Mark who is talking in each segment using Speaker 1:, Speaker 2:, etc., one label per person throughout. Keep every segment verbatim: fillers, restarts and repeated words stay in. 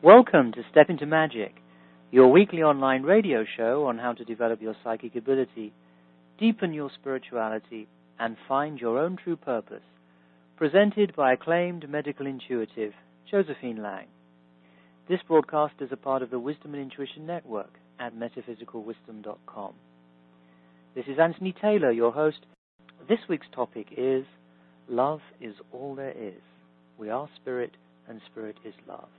Speaker 1: Welcome to Step Into Magic, your weekly online radio show on how to develop your psychic ability, deepen your spirituality, and find your own true purpose. Presented by acclaimed medical intuitive, Josephine Lang. This broadcast is a part of the Wisdom and Intuition Network at metaphysical wisdom dot com. This is Anthony Taylor, your host. This week's topic is Love is All There Is. We are spirit, and spirit is love.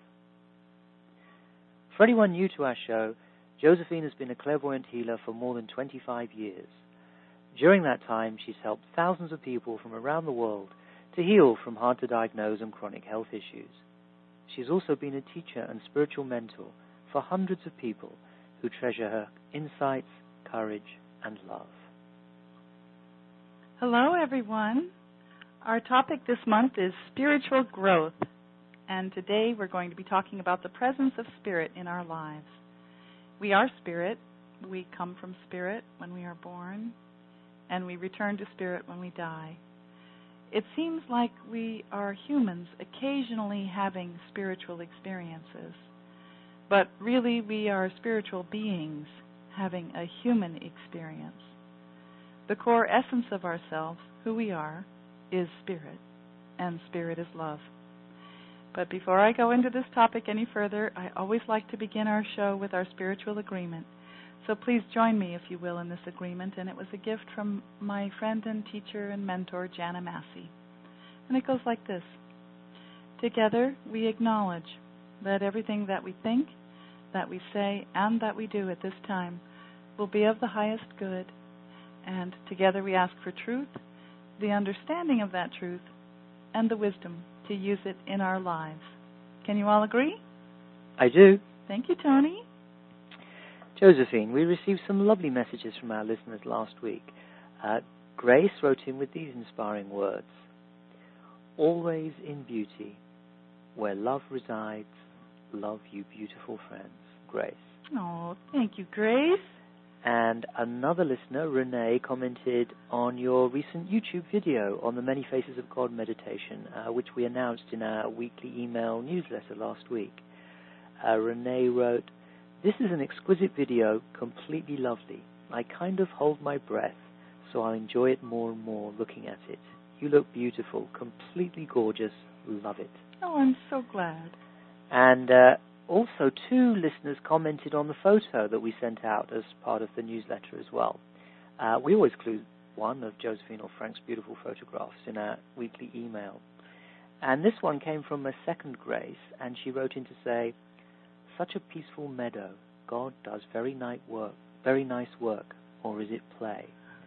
Speaker 1: For anyone new to our show, Josephine has been a clairvoyant healer for more than twenty-five years. During that time, she's helped thousands of people from around the world to heal from hard-to-diagnose and chronic health issues. She's also been a teacher and spiritual mentor for hundreds of people who treasure her insights, courage, and love.
Speaker 2: Hello, everyone. Our topic this month is spiritual growth. And today we're going to be talking about the presence of spirit in our lives. We are spirit. We come from spirit when we are born, and we return to spirit when we die. It seems like we are humans occasionally having spiritual experiences, but really we are spiritual beings having a human experience. The core essence of ourselves, who we are, is spirit, and spirit is love. But before I go into this topic any further, I always like to begin our show with our spiritual agreement. So please join me, if you will, in this agreement. And it was a gift from my friend and teacher and mentor, Jana Massey. And it goes like this. Together, we acknowledge that everything that we think, that we say, and that we do at this time will be of the highest good. And together we ask for truth, the understanding of that truth, and the wisdom to use it in our lives. Can you all agree?
Speaker 1: I do.
Speaker 2: Thank you, Tony.
Speaker 1: Josephine, we received some lovely messages from our listeners last week. Uh, Grace wrote in with these inspiring words. Always in beauty, where love resides, love you beautiful friends. Grace.
Speaker 2: Oh, thank you, Grace.
Speaker 1: And another listener, Renee, commented on your recent YouTube video on the Many Faces of God meditation, uh, which we announced in our weekly email newsletter last week. Uh, Renee wrote, "This is an exquisite video, completely lovely. I kind of hold my breath, so I'll enjoy it more and more looking at it. You look beautiful, completely gorgeous, love it."
Speaker 2: Oh, I'm so glad.
Speaker 1: And uh, also, two listeners commented on the photo that we sent out as part of the newsletter as well. Uh, we always include one of Josephine or Frank's beautiful photographs in our weekly email. And this one came from a second Grace, and she wrote in to say, "Such a peaceful meadow. God does very nice work, very nice work, or is it play?"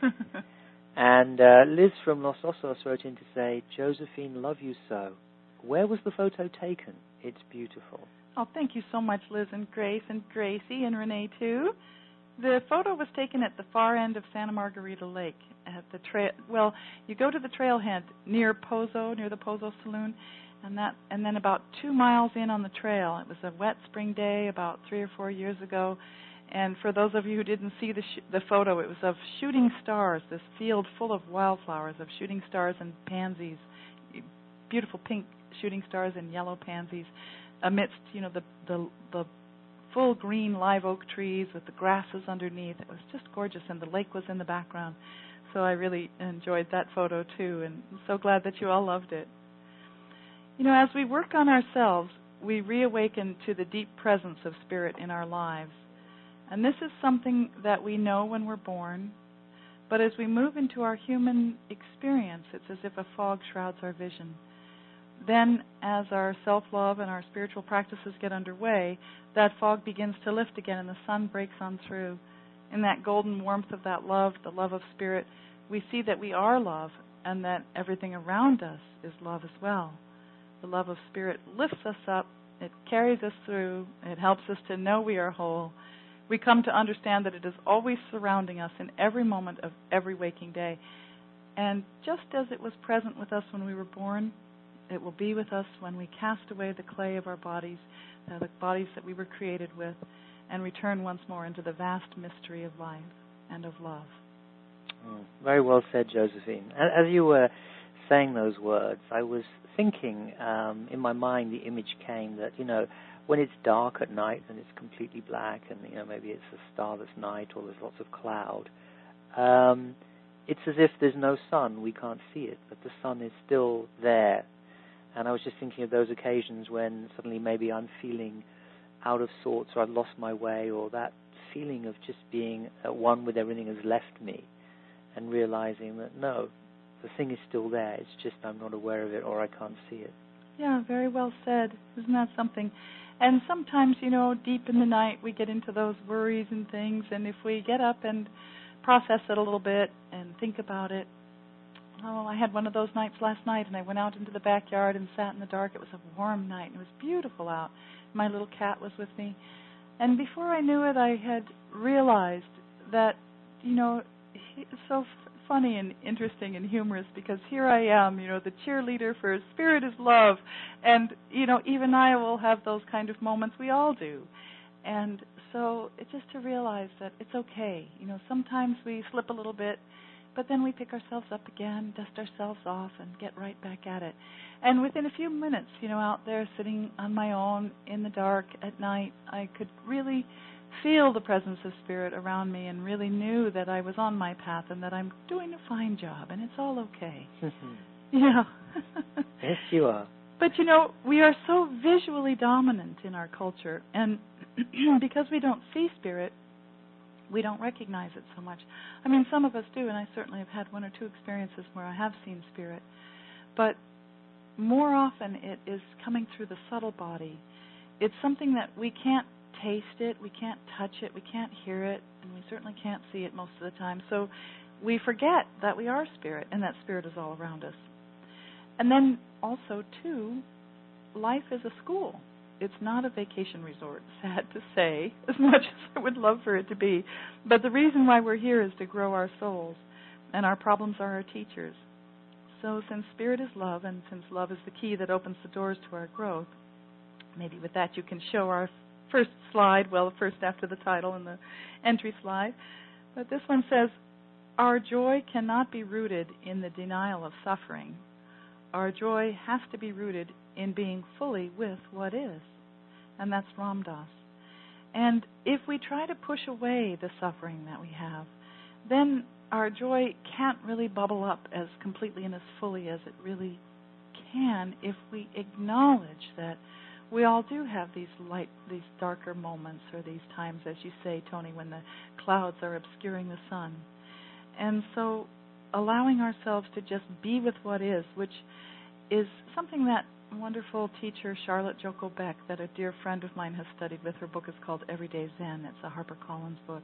Speaker 1: And uh, Liz from Los Osos wrote in to say, "Josephine, love you so. Where was the photo taken? It's beautiful."
Speaker 2: Oh, thank you so much, Liz and Grace and Gracie and Renee, too. The photo was taken at the far end of Santa Margarita Lake. At the trail, well, you go to the trailhead near Pozo, near the Pozo Saloon, and that, and then about two miles in on the trail. It was a wet spring day about three or four years ago, and for those of you who didn't see the sh- the photo, it was of shooting stars, this field full of wildflowers, of shooting stars and pansies, beautiful pink shooting stars and yellow pansies, amidst, you know, the, the the full green live oak trees with the grasses underneath. It was just gorgeous, and the lake was in the background. So I really enjoyed that photo, too, and I'm so glad that you all loved it. You know, as we work on ourselves, we reawaken to the deep presence of spirit in our lives. And this is something that we know when we're born, but as we move into our human experience, it's as if a fog shrouds our vision. Then, as our self-love and our spiritual practices get underway, that fog begins to lift again and the sun breaks on through. In that golden warmth of that love, the love of spirit, we see that we are love and that everything around us is love as well. The love of spirit lifts us up, it carries us through, it helps us to know we are whole. We come to understand that it is always surrounding us in every moment of every waking day. And just as it was present with us when we were born, it will be with us when we cast away the clay of our bodies, uh, the bodies that we were created with, and return once more into the vast mystery of life and of love.
Speaker 1: Oh, very well said, Josephine. As you were saying those words, I was thinking um, in my mind, the image came that, you know, when it's dark at night and it's completely black, and you know maybe it's a starless night or there's lots of cloud, um, it's as if there's no sun. We can't see it, but the sun is still there. And I was just thinking of those occasions when suddenly maybe I'm feeling out of sorts, or I've lost my way, or that feeling of just being at one with everything has left me, and realizing that no, the thing is still there. It's just I'm not aware of it, or I can't see it.
Speaker 2: Yeah, very well said. Isn't that something? And sometimes, you know, deep in the night we get into those worries and things, and if we get up and process it a little bit and think about it. Oh, I had one of those nights last night, and I went out into the backyard and sat in the dark. It was a warm night, and it was beautiful out. My little cat was with me. And before I knew it, I had realized that, you know, it's so f- funny and interesting and humorous, because here I am, you know, the cheerleader for Spirit is Love. And, you know, even I will have those kind of moments. We all do. And so it's just to realize that it's okay. You know, sometimes we slip a little bit, but then we pick ourselves up again, dust ourselves off, and get right back at it. And within a few minutes, you know, out there sitting on my own in the dark at night, I could really feel the presence of Spirit around me, and really knew that I was on my path and that I'm doing a fine job, and it's all okay. Yeah.
Speaker 1: Yes, you are.
Speaker 2: But, you know, we are so visually dominant in our culture, and because we don't see Spirit, we don't recognize it so much. I mean, some of us do, and I certainly have had one or two experiences where I have seen Spirit. But more often it is coming through the subtle body. It's something that we can't taste it, we can't touch it, we can't hear it, and we certainly can't see it most of the time. So we forget that we are Spirit, and that Spirit is all around us. And then also, too, life is a school. It's not a vacation resort, sad to say, as much as I would love for it to be. But the reason why we're here is to grow our souls, and our problems are our teachers. So since Spirit is love, and since love is the key that opens the doors to our growth, maybe with that you can show our first slide, well, first after the title and the entry slide. But this one says, our joy cannot be rooted in the denial of suffering. Our joy has to be rooted in being fully with what is. And that's Ram Dass. And if we try to push away the suffering that we have, then our joy can't really bubble up as completely and as fully as it really can if we acknowledge that we all do have these light, these darker moments, or these times, as you say, Tony, when the clouds are obscuring the sun. And so allowing ourselves to just be with what is, which is something that wonderful teacher Charlotte Joko Beck, that a dear friend of mine has studied with. Her book is called Everyday Zen. It's a HarperCollins book.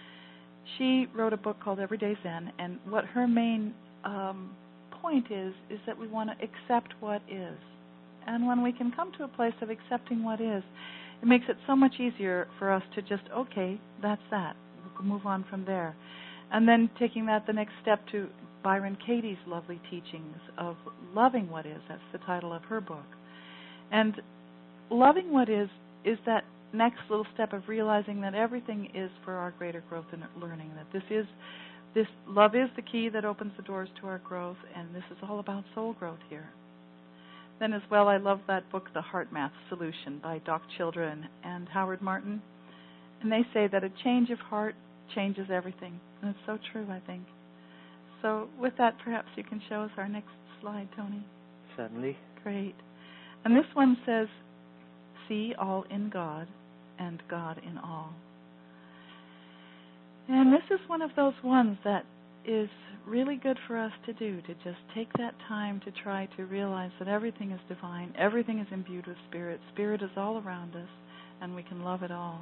Speaker 2: She wrote a book called Everyday Zen, and what her main um, point is, is that we want to accept what is. And when we can come to a place of accepting what is, it makes it so much easier for us to just, okay, that's that. We'll move on from there. And then taking that the next step to Byron Katie's lovely teachings of loving what is. That's the title of her book. And loving what is is that next little step of realizing that everything is for our greater growth and learning, that this is, this love is the key that opens the doors to our growth, and this is all about soul growth here. Then as well, I love that book, The Heart Math Solution, by Doc Children and Howard Martin. And they say that a change of heart changes everything. And it's so true, I think. So with that, perhaps you can show us our next slide, Tony.
Speaker 1: Certainly.
Speaker 2: Great. And this one says, see all in God and God in all. And this is one of those ones that is really good for us to do, to just take that time to try to realize that everything is divine, everything is imbued with Spirit. Spirit is all around us, and we can love it all.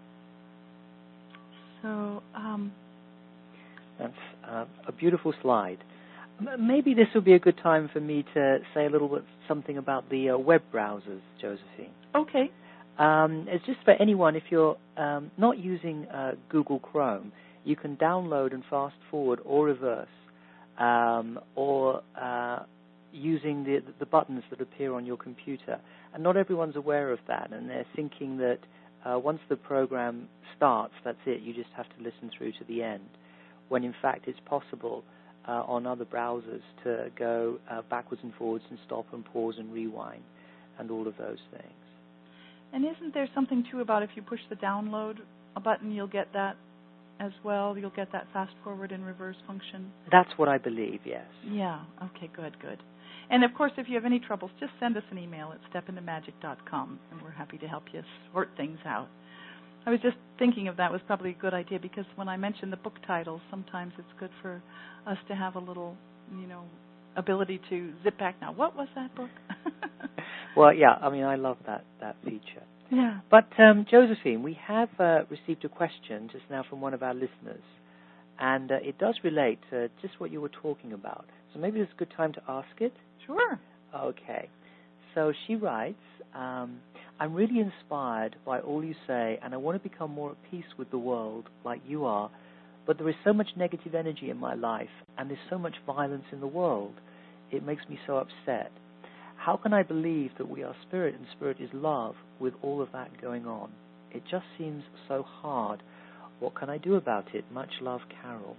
Speaker 2: So, um,
Speaker 1: that's uh, a beautiful slide. M- maybe this would be a good time for me to say a little bit something about the uh, web browsers, Josephine.
Speaker 2: Okay.
Speaker 1: Um, it's just for anyone, if you're um, not using uh, Google Chrome, you can download and fast forward or reverse, um, or uh, using the, the buttons that appear on your computer. And not everyone's aware of that, and they're thinking that uh, once the program starts, that's it, you just have to listen through to the end, when in fact it's possible uh, on other browsers to go uh, backwards and forwards and stop and pause and rewind and all of those things.
Speaker 2: And isn't there something, too, about if you push the download a button, you'll get that as well? You'll get that fast forward and reverse function?
Speaker 1: That's what I believe, yes.
Speaker 2: Yeah. Okay, good, good. And, of course, if you have any troubles, just send us an email at step into magic dot com, and we're happy to help you sort things out. I was just thinking of that was probably a good idea, because when I mention the book titles, sometimes it's good for us to have a little, you know, ability to zip back now. What was that book?
Speaker 1: Well, yeah, I mean, I love that, that feature.
Speaker 2: Yeah.
Speaker 1: But, um, Josephine, we have uh, received a question just now from one of our listeners, and uh, it does relate to just what you were talking about. So maybe it's a good time to ask it?
Speaker 2: Sure.
Speaker 1: Okay. So she writes, um, I'm really inspired by all you say, and I want to become more at peace with the world like you are, but there is so much negative energy in my life, and there's so much violence in the world. It makes me so upset. How can I believe that we are spirit and spirit is love with all of that going on? It just seems so hard. What can I do about it? Much love, Carol.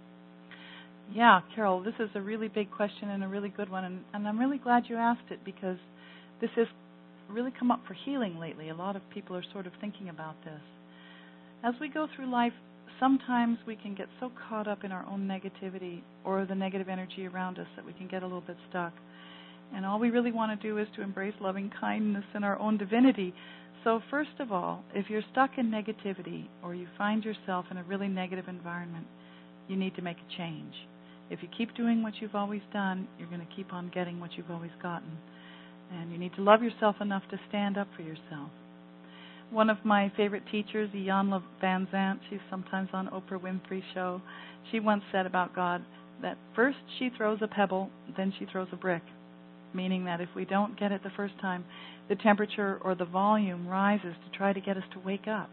Speaker 2: Yeah, Carol, this is a really big question and a really good one, and, and I'm really glad you asked it, because this has really come up for healing lately. A lot of people are sort of thinking about this. As we go through life, sometimes we can get so caught up in our own negativity or the negative energy around us that we can get a little bit stuck. And all we really want to do is to embrace loving kindness and our own divinity. So first of all, if you're stuck in negativity or you find yourself in a really negative environment, you need to make a change. If you keep doing what you've always done, you're going to keep on getting what you've always gotten. And you need to love yourself enough to stand up for yourself. One of my favorite teachers, Iyanla Vanzant, she's sometimes on Oprah Winfrey's show, she once said about God that first she throws a pebble, then she throws a brick, meaning that if we don't get it the first time, the temperature or the volume rises to try to get us to wake up.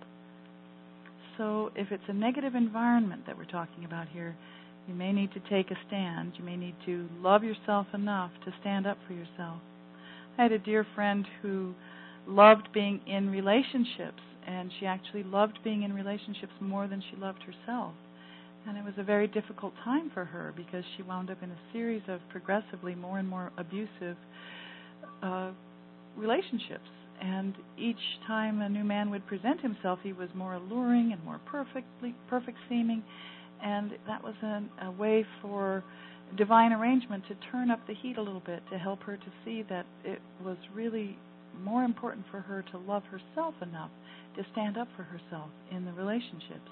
Speaker 2: So if it's a negative environment that we're talking about here, you may need to take a stand. You may need to love yourself enough to stand up for yourself. I had a dear friend who loved being in relationships, and she actually loved being in relationships more than she loved herself. And it was a very difficult time for her, because she wound up in a series of progressively more and more abusive uh, relationships. And each time a new man would present himself, he was more alluring and more perfectly perfect seeming. And that was an, a way for divine arrangement to turn up the heat a little bit, to help her to see that it was really more important for her to love herself enough to stand up for herself in the relationships.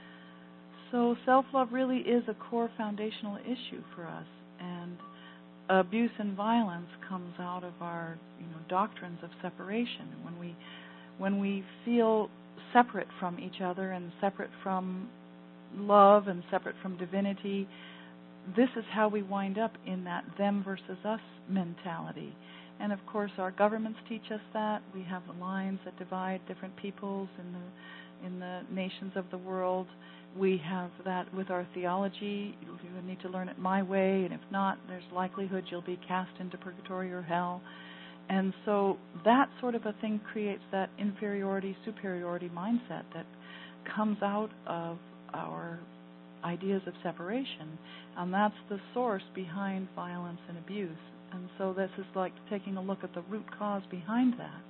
Speaker 2: So self-love really is a core foundational issue for us, and abuse and violence comes out of our, you know, doctrines of separation. When we when we feel separate from each other and separate from love and separate from divinity, this is how we wind up in that them versus us mentality. And of course our governments teach us that. We have the lines that divide different peoples in the in the nations of the world. We have that with our theology. You need to learn it my way, and if not, there's likelihood you'll be cast into purgatory or hell. And so that sort of a thing creates that inferiority, superiority mindset that comes out of our ideas of separation, and that's the source behind violence and abuse. And so this is like taking a look at the root cause behind that.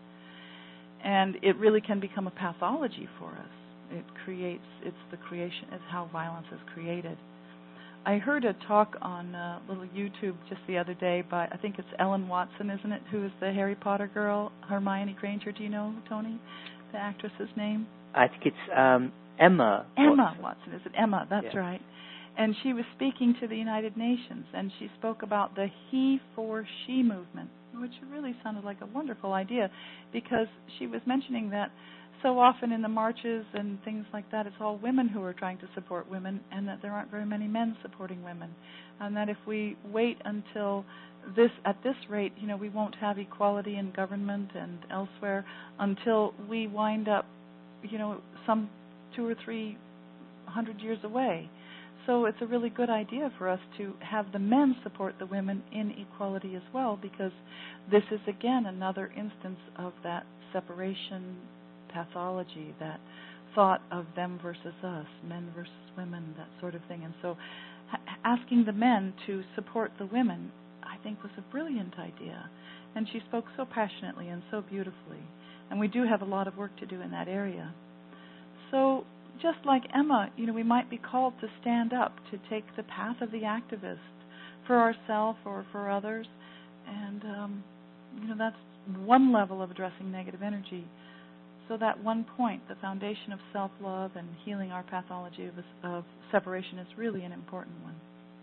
Speaker 2: And it really can become a pathology for us. It creates, it's the creation, it's how violence is created. I heard a talk on uh, little YouTube just the other day by, I think it's Ellen Watson, isn't it, who is the Harry Potter girl, Hermione Granger. Do you know, Tony, the actress's name?
Speaker 1: I think it's um, Emma
Speaker 2: Emma
Speaker 1: Watson.
Speaker 2: Watson. Is it Emma? That's
Speaker 1: yeah.
Speaker 2: right. And she was speaking to the United Nations, and she spoke about the he for she movement, which really sounded like a wonderful idea, because she was mentioning that so often in the marches and things like that, it's all women who are trying to support women, and that there aren't very many men supporting women. And that if we wait until this, at this rate, you know, we won't have equality in government and elsewhere until we wind up, you know, some two or three hundred years away. So it's a really good idea for us to have the men support the women in equality as well, because this is, again, another instance of that separation pathology, that thought of them versus us, men versus women, that sort of thing. And so ha- asking the men to support the women, I think, was a brilliant idea. And she spoke so passionately and so beautifully. And we do have a lot of work to do in that area. So just like Emma, you know, we might be called to stand up, to take the path of the activist for ourselves or for others. And, um, you know, that's one level of addressing negative energy. So that one point, the foundation of self-love and healing our pathology of, of separation, is really an important one.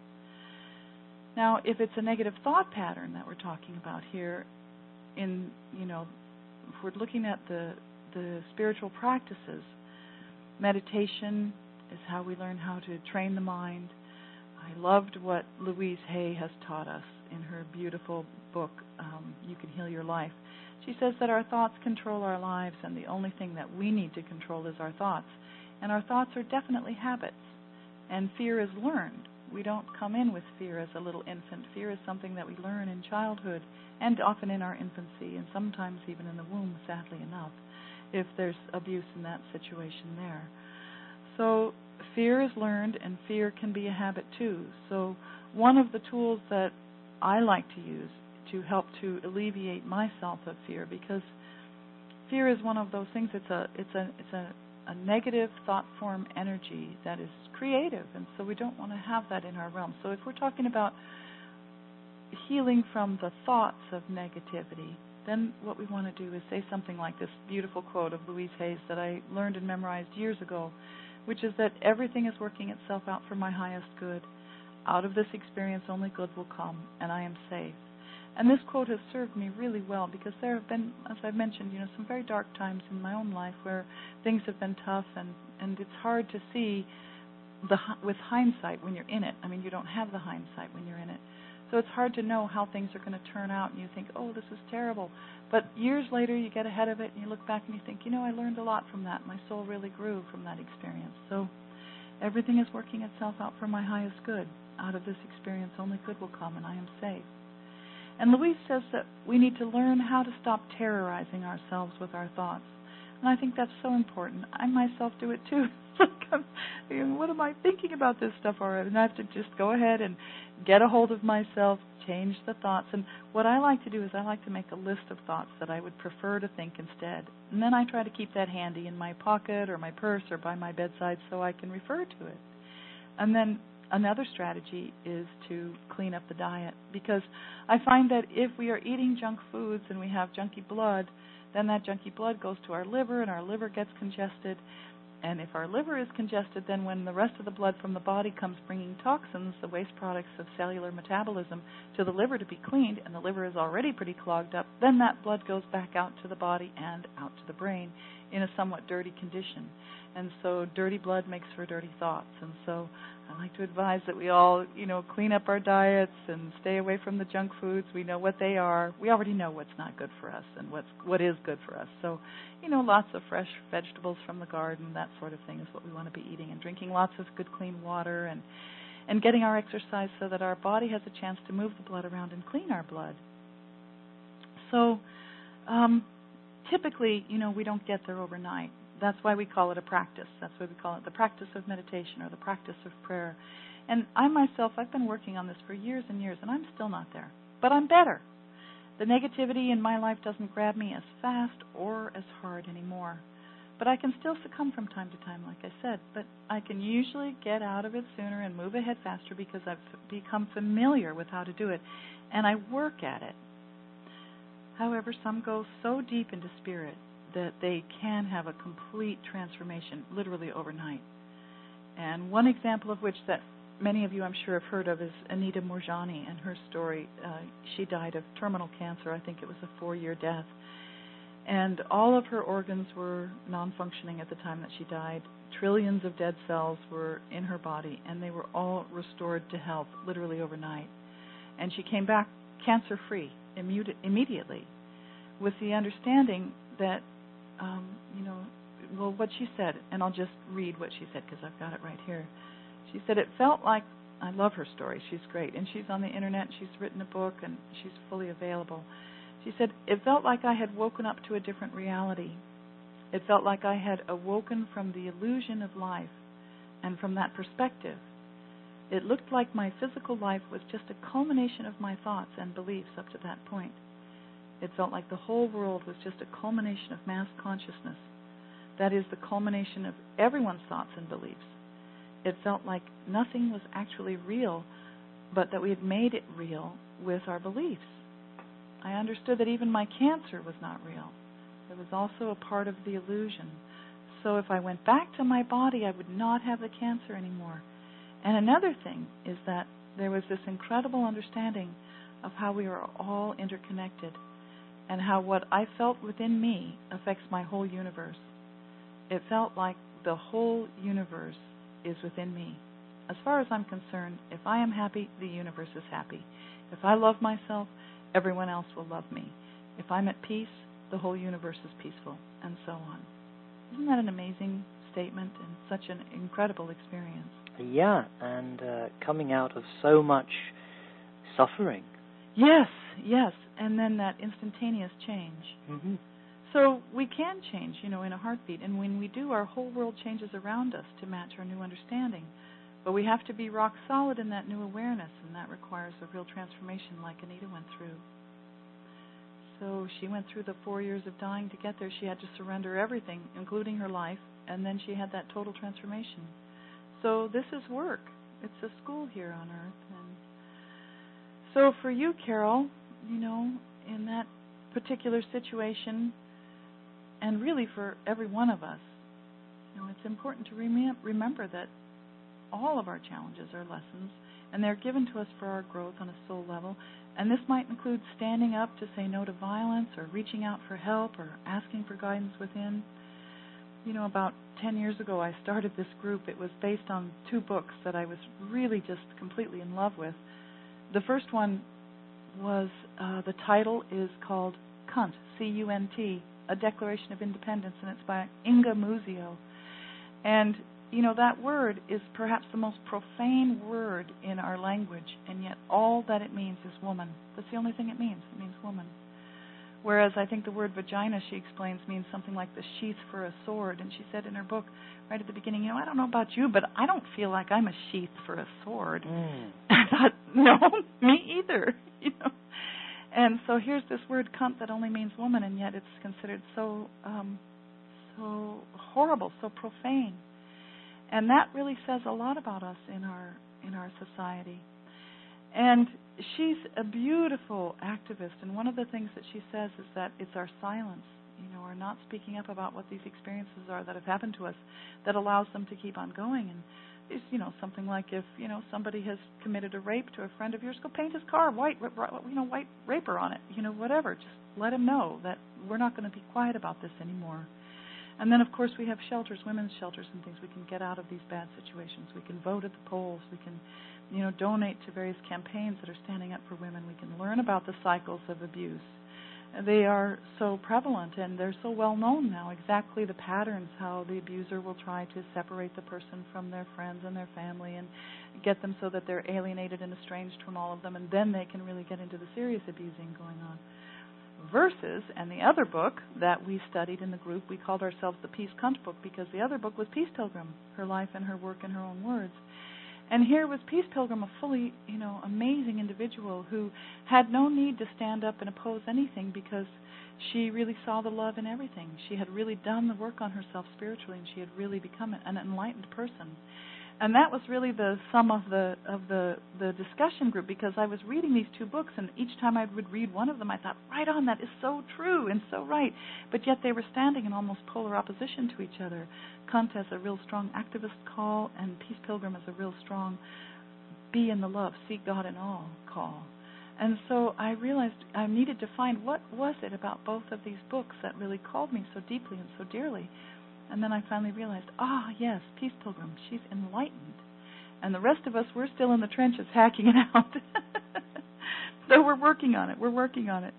Speaker 2: Now, if it's a negative thought pattern that we're talking about here, in, you know, if we're looking at the, the spiritual practices, meditation is how we learn how to train the mind. I loved what Louise Hay has taught us in her beautiful book, um, You Can Heal Your Life. She says that our thoughts control our lives, and the only thing that we need to control is our thoughts. And our thoughts are definitely habits, and fear is learned. We don't come in with fear as a little infant. Fear is something that we learn in childhood, and often in our infancy, and sometimes even in the womb, sadly enough, if there's abuse in that situation there. So fear is learned, and fear can be a habit too. So one of the tools that I like to use to help to alleviate myself of fear, because fear is one of those things. It's a it's a it's a, a negative thought form energy that is creative, and so we don't want to have that in our realm. So if we're talking about healing from the thoughts of negativity, then what we want to do is say something like this beautiful quote of Louise Hay's that I learned and memorized years ago, which is that everything is working itself out for my highest good. Out of this experience only good will come, and I am safe. And this quote has served me really well, because there have been, as I've mentioned, you know, some very dark times in my own life where things have been tough, and, and it's hard to see the with hindsight when you're in it. I mean, you don't have the hindsight when you're in it. So it's hard to know how things are going to turn out, and you think, oh, this is terrible. But years later, you get ahead of it, and you look back and you think, you know, I learned a lot from that. My soul really grew from that experience. So everything is working itself out for my highest good. Out of this experience, only good will come, and I am safe. And Louise says that we need to learn how to stop terrorizing ourselves with our thoughts. And I think that's so important. I myself do it too. What am I thinking about this stuff already? And I have to just go ahead and get a hold of myself, change the thoughts. And what I like to do is I like to make a list of thoughts that I would prefer to think instead. And then I try to keep that handy in my pocket or my purse or by my bedside so I can refer to it. And then another strategy is to clean up the diet, because I find that if we are eating junk foods and we have junky blood, then that junky blood goes to our liver, and our liver gets congested. And if our liver is congested, then when the rest of the blood from the body comes bringing toxins, the waste products of cellular metabolism, to the liver to be cleaned, and the liver is already pretty clogged up, then that blood goes back out to the body and out to the brain in a somewhat dirty condition. And so dirty blood makes for dirty thoughts. And so I like to advise that we all, you know, clean up our diets and stay away from the junk foods. We know what they are. We already know what's not good for us and what's what is good for us. So, you know, lots of fresh vegetables from the garden, that sort of thing is what we want to be eating, and drinking lots of good clean water, and and getting our exercise so that our body has a chance to move the blood around and clean our blood. So um, typically, you know, we don't get there overnight. That's why we call it a practice. That's why we call it the practice of meditation or the practice of prayer. And I myself, I've been working on this for years and years, and I'm still not there. But I'm better. The negativity in my life doesn't grab me as fast or as hard anymore. But I can still succumb from time to time, like I said. But I can usually get out of it sooner and move ahead faster because I've become familiar with how to do it. And I work at it. However, some go so deep into spirit that they can have a complete transformation, literally overnight. And one example of which that many of you, I'm sure, have heard of is Anita Moorjani and her story. Uh, she died of terminal cancer. I think it was a four-year death. And all of her organs were non-functioning at the time that she died. Trillions of dead cells were in her body, and they were all restored to health, literally overnight. And she came back cancer-free immu- immediately, with the understanding that Um, you know, well, what she said, and I'll just read what she said because I've got it right here. She said, it felt like, I love her story, she's great, and she's on the internet, she's written a book, and she's fully available. She said, it felt like I had woken up to a different reality. It felt like I had awoken from the illusion of life, and from that perspective, it looked like my physical life was just a culmination of my thoughts and beliefs up to that point. It felt like the whole world was just a culmination of mass consciousness. That is, the culmination of everyone's thoughts and beliefs. It felt like nothing was actually real, but that we had made it real with our beliefs. I understood that even my cancer was not real. It was also a part of the illusion. So if I went back to my body, I would not have the cancer anymore. And another thing is that there was this incredible understanding of how we are all interconnected and how what I felt within me affects my whole universe. It felt like the whole universe is within me. As far as I'm concerned, if I am happy, the universe is happy. If I love myself, everyone else will love me. If I'm at peace, the whole universe is peaceful, and so on. Isn't that an amazing statement and such an incredible experience?
Speaker 1: Yeah, and uh, coming out of so much suffering.
Speaker 2: Yes, yes, and then that instantaneous change.
Speaker 1: Mm-hmm.
Speaker 2: So we can change, you know, in a heartbeat, and when we do, our whole world changes around us to match our new understanding. But we have to be rock solid in that new awareness, and that requires a real transformation like Anita went through. So she went through the four years of dying to get there. She had to surrender everything, including her life, and then she had that total transformation. So this is work. It's a school here on Earth. And so for you, Carol, you know, in that particular situation, and really for every one of us, you know, it's important to rem- remember that all of our challenges are lessons, and they're given to us for our growth on a soul level. And this might include standing up to say no to violence, or reaching out for help, or asking for guidance within. You know, about ten years ago, I started this group. It was based on two books that I was really just completely in love with. The first one was, uh, the title is called Cunt, C U N T, A Declaration of Independence, and it's by Inga Muzio. And you know, that word is perhaps the most profane word in our language, and yet all that it means is woman. That's the only thing it means. It means woman. Whereas I think the word vagina, she explains, means something like the sheath for a sword. And she said in her book, right at the beginning, you know, I don't know about you, but I don't feel like I'm a sheath for a sword. Mm. I thought, no, me either. You know. And so here's this word cunt that only means woman, and yet it's considered so, um, so horrible, so profane. And that really says a lot about us in our in our society. And she's a beautiful activist, and one of the things that she says is that it's our silence, you know, our not speaking up about what these experiences are that have happened to us that allows them to keep on going. And it's, you know, something like if, you know, somebody has committed a rape to a friend of yours, go paint his car white, you know, white raper on it, you know, whatever. Just let him know that we're not going to be quiet about this anymore. And then, of course, we have shelters, women's shelters and things. We can get out of these bad situations. We can vote at the polls. We can, you know, donate to various campaigns that are standing up for women. We can learn about the cycles of abuse. They are so prevalent, and they're so well known now, exactly the patterns, how the abuser will try to separate the person from their friends and their family and get them so that they're alienated and estranged from all of them, and then they can really get into the serious abusing going on. Versus, and the other book that we studied in the group, we called ourselves the Peace Cunt book, because the other book was Peace Pilgrim, her life and her work in her own words. And here was Peace Pilgrim, a fully, you know, amazing individual who had no need to stand up and oppose anything, because she really saw the love in everything. She had really done the work on herself spiritually, and she had really become an enlightened person. And that was really the sum of the of the, the discussion group, because I was reading these two books, and each time I would read one of them, I thought, right on, that is so true and so right. But yet they were standing in almost polar opposition to each other. Cunt as a real strong activist call, and Peace Pilgrim as a real strong be in the love, seek God in all call. And so I realized I needed to find what was it about both of these books that really called me so deeply and so dearly. And then I finally realized, ah, yes, Peace Pilgrim, she's enlightened. And the rest of us, we're still in the trenches hacking it out. So we're working on it. We're working on it.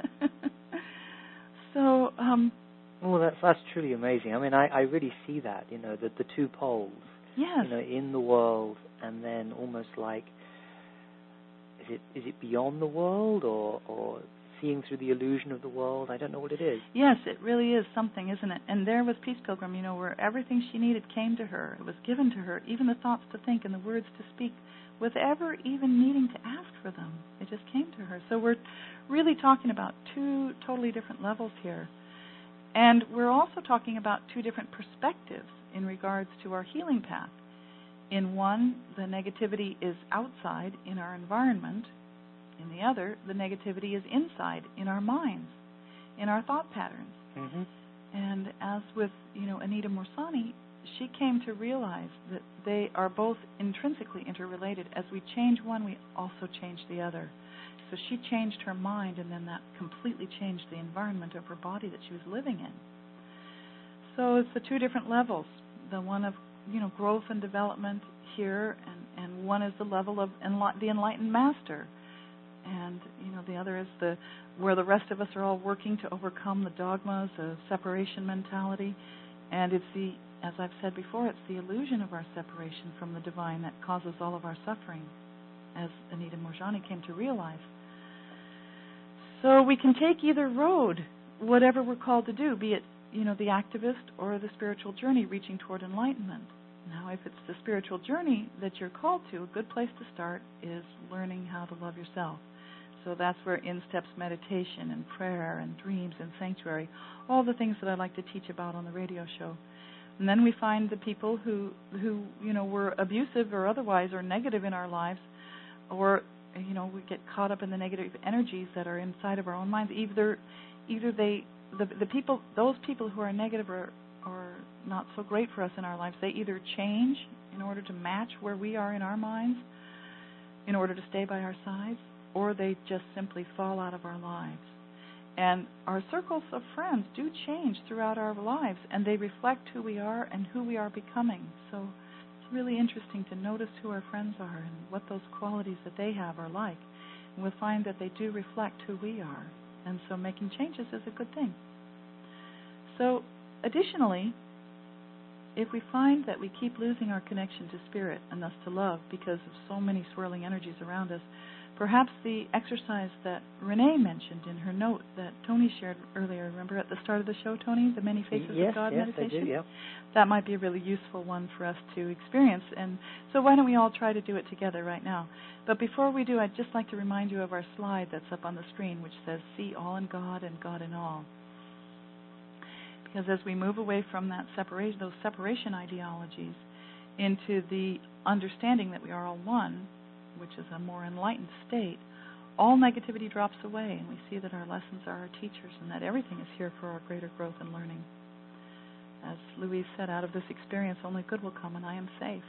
Speaker 2: so, um...
Speaker 1: Well, that's, that's truly amazing. I mean, I, I really see that, you know, the, the two poles,
Speaker 2: yes.
Speaker 1: you know, in the world, and then almost like, is it is it beyond the world, or or seeing through the illusion of the world? I don't know what it is.
Speaker 2: Yes, it really is something, isn't it? And there was Peace Pilgrim, you know, where everything she needed came to her. It was given to her, even the thoughts to think and the words to speak, with ever even needing to ask for them. It just came to her. So we're really talking about two totally different levels here. And we're also talking about two different perspectives in regards to our healing path. In one, the negativity is outside in our environment. In the other, the negativity is inside in our minds, in our thought patterns.
Speaker 1: Mm-hmm.
Speaker 2: And as with, you know, Anita Morsani, she came to realize that they are both intrinsically interrelated. As we change one, we also change the other. So she changed her mind, and then that completely changed the environment of her body that she was living in. So it's the two different levels. The one of, you know, growth and development here, and, and one is the level of enli- the enlightened master. And, you know, the other is the where the rest of us are all working to overcome the dogmas of separation mentality. And it's the, as I've said before, it's the illusion of our separation from the divine that causes all of our suffering, as Anita Morsani came to realize. So we can take either road, whatever we're called to do, be it, you know, the activist or the spiritual journey reaching toward enlightenment. Now, if it's the spiritual journey that you're called to, a good place to start is learning how to love yourself. So that's where in-steps meditation and prayer and dreams and sanctuary, all the things that I like to teach about on the radio show. And then we find the people who, who you know, were abusive or otherwise or negative in our lives, or, you know, we get caught up in the negative energies that are inside of our own minds. Either, either they, the the people, those people who are negative or or not so great for us in our lives, they either change in order to match where we are in our minds, in order to stay by our sides, or they just simply fall out of our lives. And our circles of friends do change throughout our lives, and they reflect who we are and who we are becoming. So it's really interesting to notice who our friends are and what those qualities that they have are like. And we'll find that they do reflect who we are. And so making changes is a good thing. So additionally, if we find that we keep losing our connection to spirit and thus to love because of so many swirling energies around us, perhaps the exercise that Renee mentioned in her note that Tony shared earlier, remember at the start of the show, Tony, the Many Faces
Speaker 1: yes,
Speaker 2: of God
Speaker 1: yes,
Speaker 2: meditation?
Speaker 1: I do, yeah.
Speaker 2: That might be a really useful one for us to experience. And so why don't we all try to do it together right now? But before we do, I'd just like to remind you of our slide that's up on the screen, which says, see all in God and God in all. Because as we move away from that separation, those separation ideologies into the understanding that we are all one, which is a more enlightened state, all negativity drops away, and we see that our lessons are our teachers and that everything is here for our greater growth and learning. As Louise said, out of this experience only good will come, and I am safe.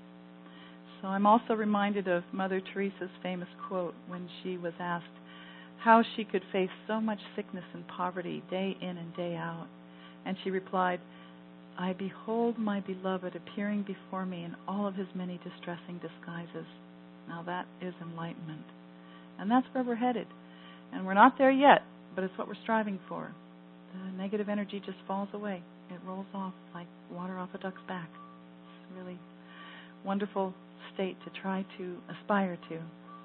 Speaker 2: So I'm also reminded of Mother Teresa's famous quote when she was asked how she could face so much sickness and poverty day in and day out. And she replied, I behold my beloved appearing before me in all of his many distressing disguises. Now that is enlightenment. And that's where we're headed. And we're not there yet, but it's what we're striving for. The negative energy just falls away. It rolls off like water off a duck's back. It's a really wonderful state to try to aspire to.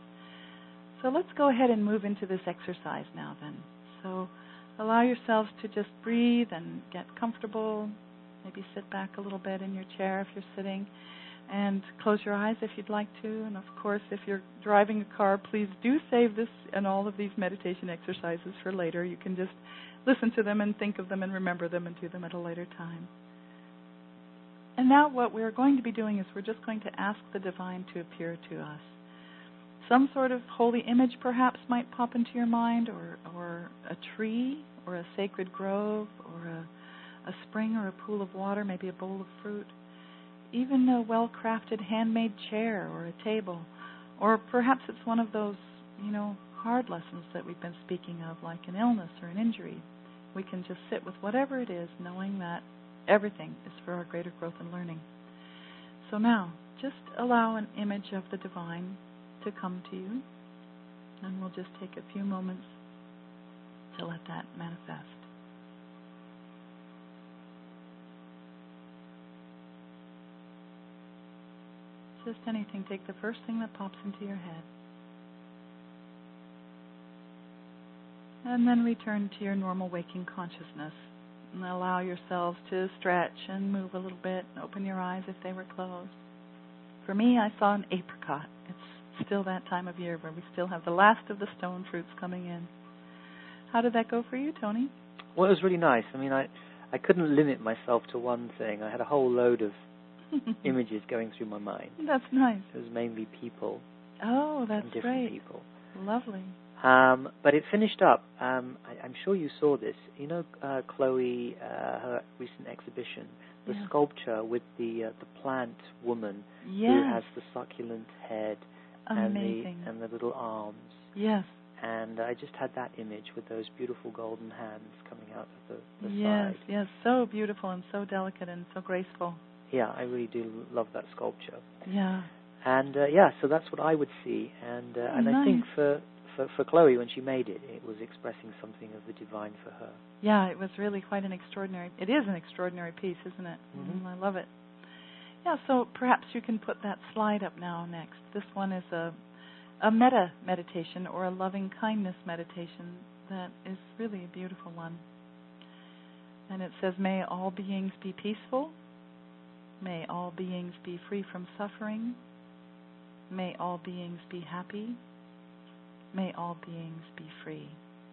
Speaker 2: So let's go ahead and move into this exercise now then. So allow yourselves to just breathe and get comfortable. Maybe sit back a little bit in your chair if you're sitting. And close your eyes if you'd like to. And of course, if you're driving a car, please do save this and all of these meditation exercises for later. You can just listen to them and think of them and remember them and do them at a later time. And now what we're going to be doing is we're just going to ask the divine to appear to us. Some sort of holy image perhaps might pop into your mind, or, or a tree, or a sacred grove, or a, a spring or a pool of water, maybe a bowl of fruit. Even a well-crafted handmade chair or a table. Or perhaps it's one of those, you know, hard lessons that we've been speaking of, like an illness or an injury. We can just sit with whatever it is, knowing that everything is for our greater growth and learning. So now, just allow an image of the divine to come to you, and we'll just take a few moments to let that manifest. Just anything. Take the first thing that pops into your head. And then return to your normal waking consciousness. And allow yourselves to stretch and move a little bit. Open your eyes if they were closed. For me, I saw an apricot. It's still that time of year where we still have the last of the stone fruits coming in. How did that go for you, Tony?
Speaker 1: Well, it was really nice. I mean, I, I couldn't limit myself to one thing. I had a whole load of images going through my mind.
Speaker 2: That's nice.
Speaker 1: It was mainly people.
Speaker 2: Oh, that's
Speaker 1: and different
Speaker 2: great.
Speaker 1: people.
Speaker 2: Lovely.
Speaker 1: Um, but it finished up. Um, I, I'm sure you saw this. You know, uh, Chloe, uh, her recent exhibition, the
Speaker 2: yes.
Speaker 1: sculpture with the uh, the plant woman
Speaker 2: yes.
Speaker 1: who has the succulent head and
Speaker 2: Amazing.
Speaker 1: the and the little arms.
Speaker 2: Yes.
Speaker 1: And I just had that image with those beautiful golden hands coming out of the, the
Speaker 2: yes,
Speaker 1: side.
Speaker 2: Yes, yes, so beautiful and so delicate and so graceful.
Speaker 1: Yeah, I really do love that sculpture.
Speaker 2: Yeah.
Speaker 1: And uh, yeah, so that's what I would see. And uh,
Speaker 2: oh,
Speaker 1: and
Speaker 2: nice.
Speaker 1: I think for, for for Chloe, when she made it, it was expressing something of the divine for her.
Speaker 2: Yeah, it was really quite an extraordinary. It is an extraordinary piece, isn't it?
Speaker 1: Mm-hmm.
Speaker 2: Mm, I love it. Yeah, so perhaps you can put that slide up now next. This one is a a metta meditation or a loving kindness meditation that is really a beautiful one. And it says, "May all beings be peaceful. May all beings be free from suffering. May all beings be happy. May all beings be free."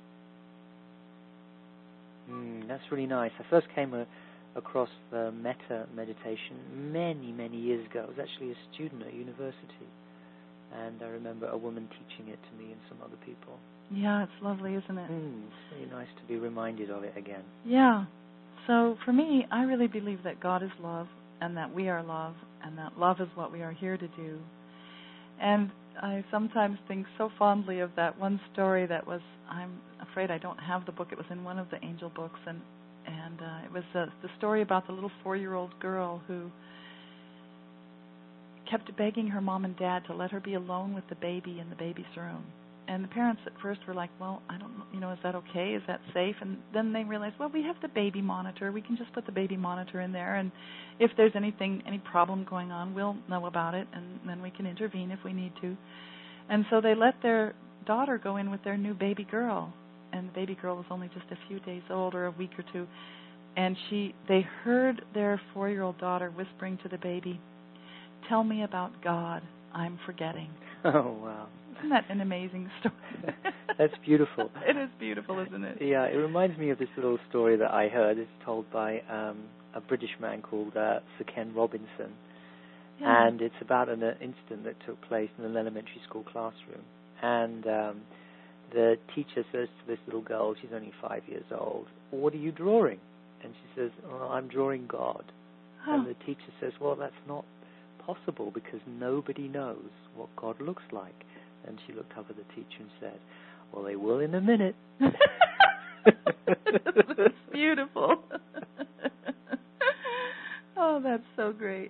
Speaker 1: Mm, that's really nice. I first came a, across the metta meditation many, many years ago. I was actually a student at university. And I remember a woman teaching it to me and some other people.
Speaker 2: Yeah, it's lovely, isn't it?
Speaker 1: Mm, it's really nice to be reminded of it again.
Speaker 2: Yeah. So for me, I really believe that God is love and that we are love and that love is what we are here to do. And I sometimes think so fondly of that one story that was, I'm afraid I don't have the book, it was in one of the angel books, and, and uh, it was uh, the story about the little four-year-old girl who kept begging her mom and dad to let her be alone with the baby in the baby's room. And the parents at first were like, well, I don't know, you know, is that okay? Is that safe? And then they realized, well, we have the baby monitor. We can just put the baby monitor in there, and if there's anything, any problem going on, we'll know about it, and then we can intervene if we need to. And so they let their daughter go in with their new baby girl, and the baby girl was only just a few days old or a week or two. And she, they heard their four-year-old daughter whispering to the baby, "Tell me about God. I'm forgetting."
Speaker 1: Oh, wow.
Speaker 2: Isn't that an amazing story?
Speaker 1: That's beautiful.
Speaker 2: It is beautiful, isn't it?
Speaker 1: Yeah, it reminds me of this little story that I heard. It's told by um, a British man called uh, Sir Ken Robinson. Yeah. And it's about an uh, incident that took place in an elementary school classroom. And um, the teacher says to this little girl, she's only five years old, "What are you drawing?" And she says, "Oh, I'm drawing God." Huh. And the teacher says, "Well, that's not possible because nobody knows what God looks like." And she looked up at the teacher and said, "Well, they will in a minute."
Speaker 2: That's beautiful. Oh, that's so great.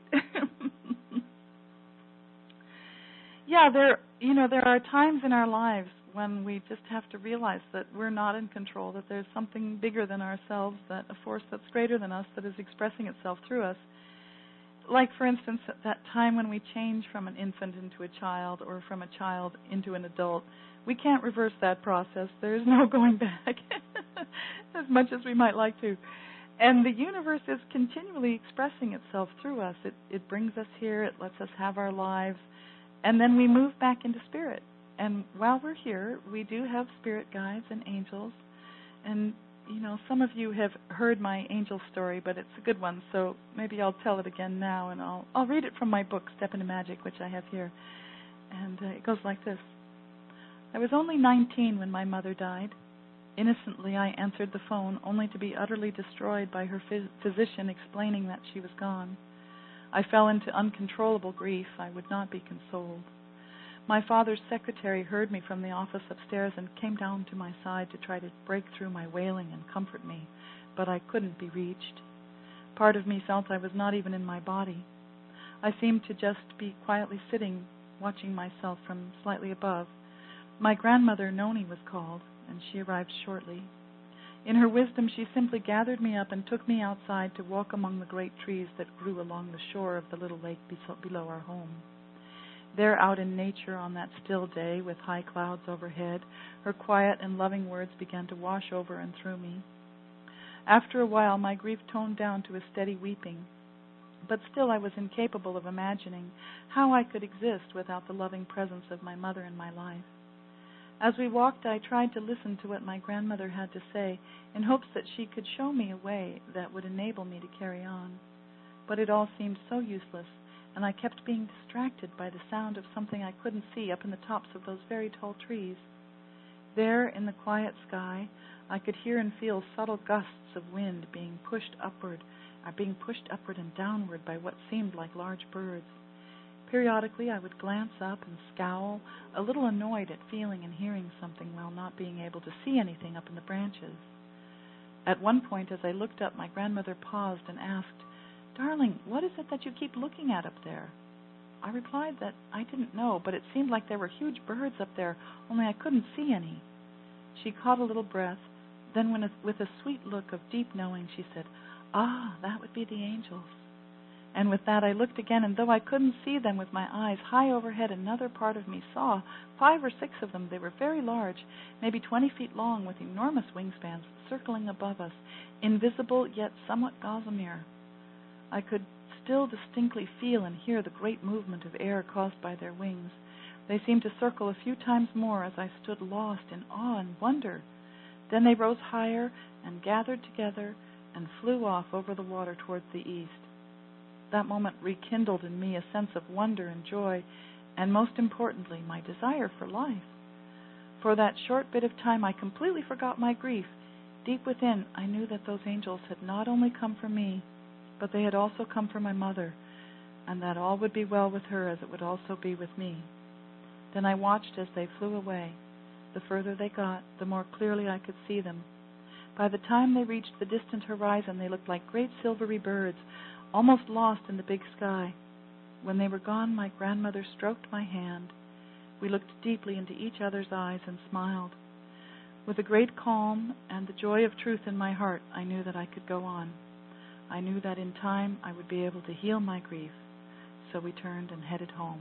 Speaker 2: Yeah, there, you know, there are times in our lives when we just have to realize that we're not in control, that there's something bigger than ourselves, that a force that's greater than us that is expressing itself through us. Like, for instance, at that time when we change from an infant into a child or from a child into an adult, we can't reverse that process. There's no going back, as much as we might like to. And the universe is continually expressing itself through us. It, it brings us here, it lets us have our lives, and then we move back into spirit. And while we're here, we do have spirit guides and angels. And you know, some of you have heard my angel story, but it's a good one, so maybe I'll tell it again now, and I'll I'll read it from my book, Step into Magic, which I have here. And uh, it goes like this. I was only nineteen when my mother died. Innocently, I answered the phone, only to be utterly destroyed by her phys- physician explaining that she was gone. I fell into uncontrollable grief. I would not be consoled. My father's secretary heard me from the office upstairs and came down to my side to try to break through my wailing and comfort me, but I couldn't be reached. Part of me felt I was not even in my body. I seemed to just be quietly sitting, watching myself from slightly above. My grandmother, Noni, was called, and she arrived shortly. In her wisdom, she simply gathered me up and took me outside to walk among the great trees that grew along the shore of the little lake below our home. There, out in nature on that still day with high clouds overhead, her quiet and loving words began to wash over and through me. After a while, my grief toned down to a steady weeping. but still I was incapable of imagining how I could exist without the loving presence of my mother in my life. As we walked, I tried to listen to what my grandmother had to say in hopes that she could show me a way that would enable me to carry on. But it all seemed so useless, and I kept being distracted by the sound of something I couldn't see up in the tops of those very tall trees. There, in the quiet sky, I could hear and feel subtle gusts of wind being pushed upward, or being pushed upward and downward by what seemed like large birds. Periodically, I would glance up and scowl, a little annoyed at feeling and hearing something while not being able to see anything up in the branches. At one point, as I looked up, my grandmother paused and asked, "Darling, what is it that you keep looking at up there?" I replied that I didn't know, but it seemed like there were huge birds up there, only I couldn't see any. She caught a little breath, then with a sweet look of deep knowing, she said, "Ah, that would be the angels." And with that I looked again, and though I couldn't see them with my eyes, high overhead another part of me saw five or six of them. They were very large, maybe twenty feet long, with enormous wingspans circling above us, invisible yet somewhat gossamer. I could still distinctly feel and hear the great movement of air caused by their wings. They seemed to circle a few times more as I stood lost in awe and wonder. Then they rose higher and gathered together and flew off over the water towards the east. That moment rekindled in me a sense of wonder and joy, and most importantly, my desire for life. For that short bit of time I completely forgot my grief. Deep within, I knew that those angels had not only come for me, but they had also come for my mother, and that all would be well with her as it would also be with me. Then I watched as they flew away. The further they got, the more clearly I could see them. By the time they reached the distant horizon, they looked like great silvery birds, almost lost in the big sky. When they were gone, my grandmother stroked my hand. We looked deeply into each other's eyes and smiled. With a great calm and the joy of truth in my heart, I knew that I could go on. I knew that in time I would be able to heal my grief. So we turned and headed home.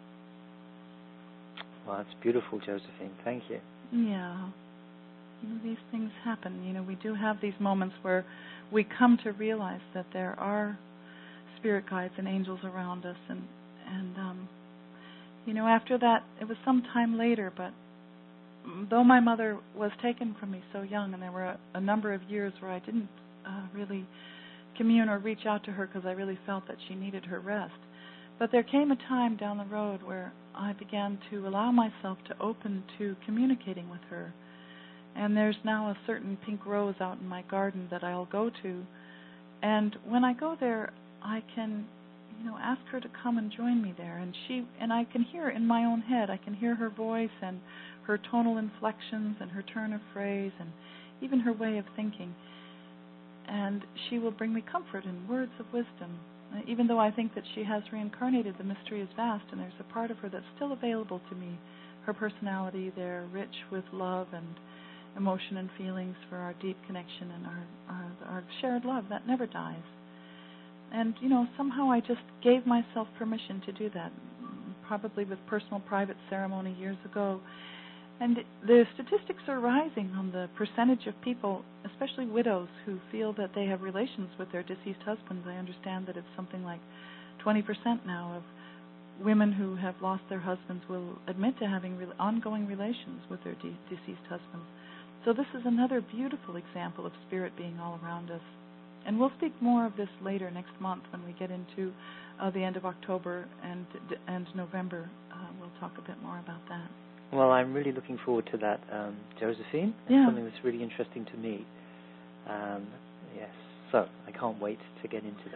Speaker 1: Well, that's beautiful, Josephine. Thank you.
Speaker 2: Yeah. You know, these things happen. You know, we do have these moments where we come to realize that there are spirit guides and angels around us, and and um, you know, after that, it was some time later. But though my mother was taken from me so young, and there were a, a number of years where I didn't uh, really commune or reach out to her because I really felt that she needed her rest. But there came a time down the road where I began to allow myself to open to communicating with her. And there's now a certain pink rose out in my garden that I'll go to. And when I go there, I can, you know, ask her to come and join me there. And she and I can hear in my own head, I can hear her voice and her tonal inflections and her turn of phrase and even her way of thinking. And she will bring me comfort and words of wisdom. Even though I think that she has reincarnated, the mystery is vast, and there's a part of her that's still available to me. Her personality there, rich with love and emotion and feelings for our deep connection and our, our, our shared love that never dies. And, you know, somehow I just gave myself permission to do that, probably with personal private ceremony years ago. And the statistics are rising on the percentage of people, especially widows, who feel that they have relations with their deceased husbands. I understand that it's something like twenty percent now of women who have lost their husbands will admit to having re- ongoing relations with their de- deceased husbands. So this is another beautiful example of spirit being all around us. And we'll speak more of this later next month when we get into uh, the end of October and and November. Uh, we'll talk a bit more about that.
Speaker 1: Well, I'm really looking forward to that, um, Josephine. It's
Speaker 2: yeah.
Speaker 1: something that's really interesting to me. Um, yes, so I can't wait to get into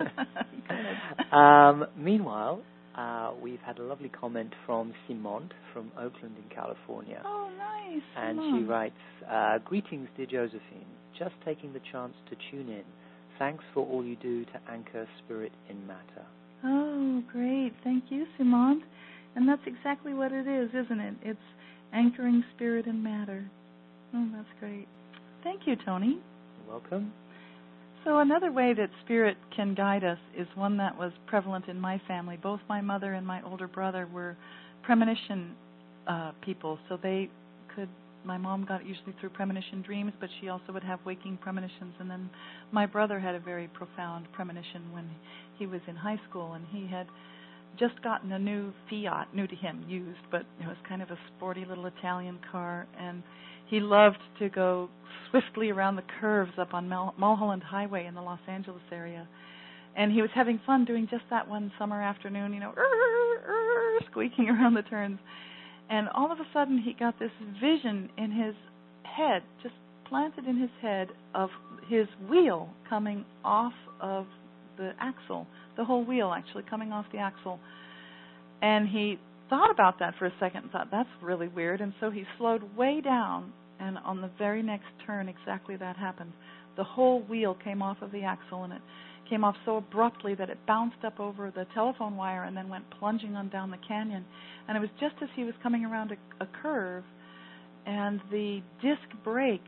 Speaker 1: that. um, meanwhile, uh, we've had a lovely comment from Simone from Oakland in California.
Speaker 2: Oh, nice.
Speaker 1: And
Speaker 2: Simone.
Speaker 1: she writes, uh, "Greetings, dear Josephine. Just taking the chance to tune in. Thanks for all you do to anchor spirit in matter."
Speaker 2: Oh, great. Thank you, Simone. And that's exactly what it is, isn't it? It's anchoring spirit in matter. Oh, that's great. Thank you, Tony.
Speaker 1: You're welcome.
Speaker 2: So another way that spirit can guide us is one that was prevalent in my family. Both my mother and my older brother were premonition uh, people, so they could my mom got it usually through premonition dreams, but she also would have waking premonitions. And then my brother had a very profound premonition when he was in high school, and he had just gotten a new Fiat, new to him, used, but it was kind of a sporty little Italian car, and he loved to go swiftly around the curves up on Mul- Mulholland Highway in the Los Angeles area. And he was having fun doing just that one summer afternoon, you know, er, er, squeaking around the turns. And all of a sudden he got this vision in his head, just planted in his head, of his wheel coming off of the axle, the whole wheel actually coming off the axle. And he thought about that for a second and thought, that's really weird. And so he slowed way down, and on the very next turn, exactly that happened. The whole wheel came off of the axle, and it came off so abruptly that it bounced up over the telephone wire and then went plunging on down the canyon. And it was just as he was coming around a, a curve, and the disc brake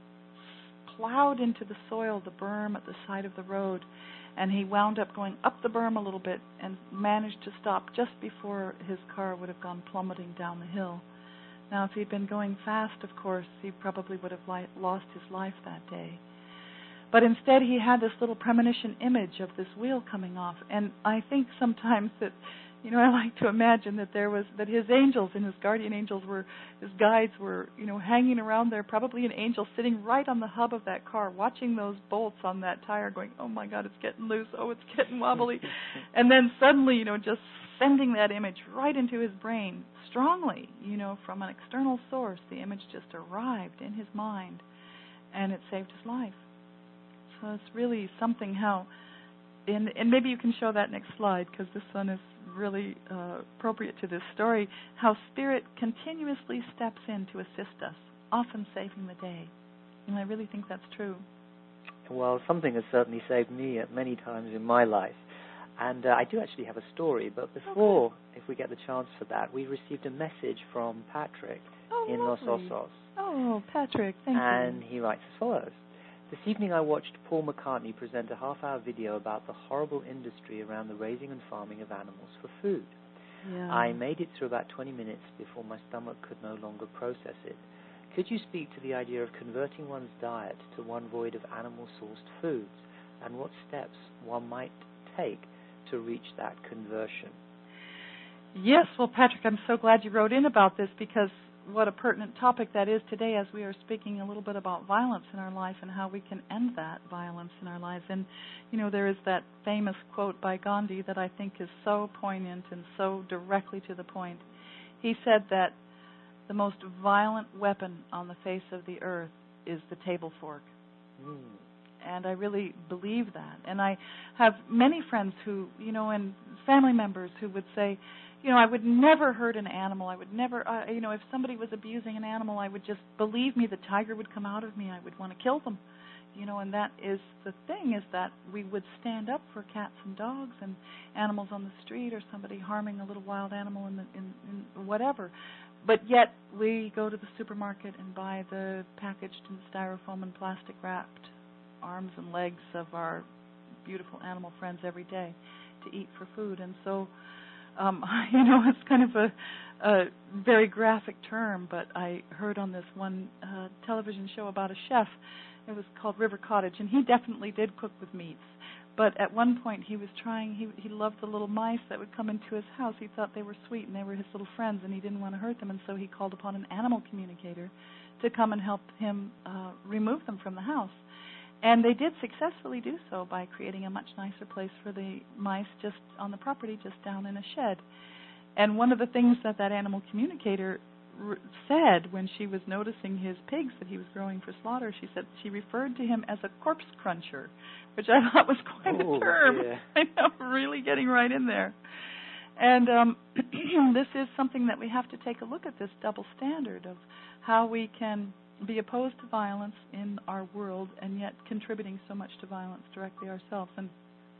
Speaker 2: plowed into the soil, the berm at the side of the road, and he wound up going up the berm a little bit and managed to stop just before his car would have gone plummeting down the hill. Now, if he'd been going fast, of course, he probably would have li- lost his life that day. But instead, he had this little premonition image of this wheel coming off. And I think sometimes that, you know, I like to imagine that there was, that his angels and his guardian angels were, his guides were, you know, hanging around there, probably an angel sitting right on the hub of that car, watching those bolts on that tire going, oh my God, it's getting loose, oh, it's getting wobbly. And then suddenly, you know, just sending that image right into his brain strongly, you know, from an external source. The image just arrived in his mind, and it saved his life. So it's really something how, and, and maybe you can show that next slide, because this one is really uh, appropriate to this story, how Spirit continuously steps in to assist us, often saving the day. And I really think that's true.
Speaker 1: Well, something has certainly saved me at many times in my life. And uh, I do actually have a story, but before, okay. if we get the chance for that, we received a message from Patrick
Speaker 2: oh,
Speaker 1: in
Speaker 2: lovely.
Speaker 1: Los Osos.
Speaker 2: Oh, Patrick, thank
Speaker 1: and
Speaker 2: you.
Speaker 1: And he writes as follows. This evening I watched Paul McCartney present a half-hour video about the horrible industry around the raising and farming of animals for food.
Speaker 2: Yeah.
Speaker 1: I made it through about twenty minutes before my stomach could no longer process it. Could you speak to the idea of converting one's diet to one void of animal-sourced foods, and what steps one might take to reach that conversion?
Speaker 2: Yes, well, Patrick, I'm so glad you wrote in about this, because what a pertinent topic that is today, as we are speaking a little bit about violence in our life and how we can end that violence in our lives. And, you know, there is that famous quote by Gandhi that I think is so poignant and so directly to the point. He said that the most violent weapon on the face of the earth is the table fork. Mm. And I really believe that. And I have many friends who, you know, and family members who would say, you know, I would never hurt an animal. I would never, uh, you know, if somebody was abusing an animal, I would just, believe me, the tiger would come out of me. I would want to kill them. You know, and that is the thing, is that we would stand up for cats and dogs and animals on the street, or somebody harming a little wild animal in, the, in, in whatever. But yet we go to the supermarket and buy the packaged and styrofoam and plastic wrapped arms and legs of our beautiful animal friends every day to eat for food. And so, Um, you know, it's kind of a, a very graphic term, but I heard on this one uh, television show about a chef. It was called River Cottage, and he definitely did cook with meats. But at one point he was trying, he, he loved the little mice that would come into his house. He thought they were sweet and they were his little friends, and he didn't want to hurt them, and so he called upon an animal communicator to come and help him uh, remove them from the house. And they did successfully do so by creating a much nicer place for the mice just on the property, just down in a shed. And one of the things that that animal communicator r- said when she was noticing his pigs that he was growing for slaughter, she said she referred to him as a corpse cruncher, which I thought was quite
Speaker 1: oh,
Speaker 2: a term.
Speaker 1: Yeah.
Speaker 2: I know, really getting right in there. And um, this is something that we have to take a look at, this double standard of how we can be opposed to violence in our world and yet contributing so much to violence directly ourselves. And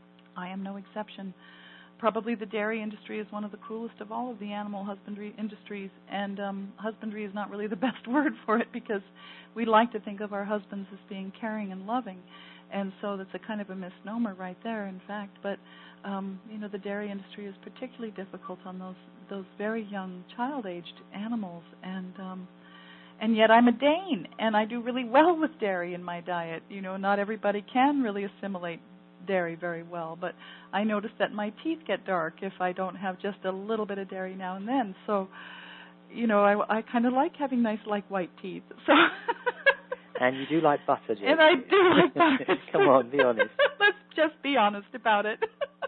Speaker 2: I am no exception. Probably the dairy industry is one of the cruelest of all of the animal husbandry industries, and um, husbandry is not really the best word for it, because we like to think of our husbands as being caring and loving, and so that's a kind of a misnomer right there, in fact. But um, you know, the dairy industry is particularly difficult on those those very young child-aged animals, and um, And yet I'm a Dane, and I do really well with dairy in my diet. You know, not everybody can really assimilate dairy very well, but I notice that my teeth get dark if I don't have just a little bit of dairy now and then. So, you know, I, I kind of like having nice, like, white teeth. So.
Speaker 1: And you do like butter, Josie.
Speaker 2: And I do like butter.
Speaker 1: Come on, be honest.
Speaker 2: Let's just be honest about it.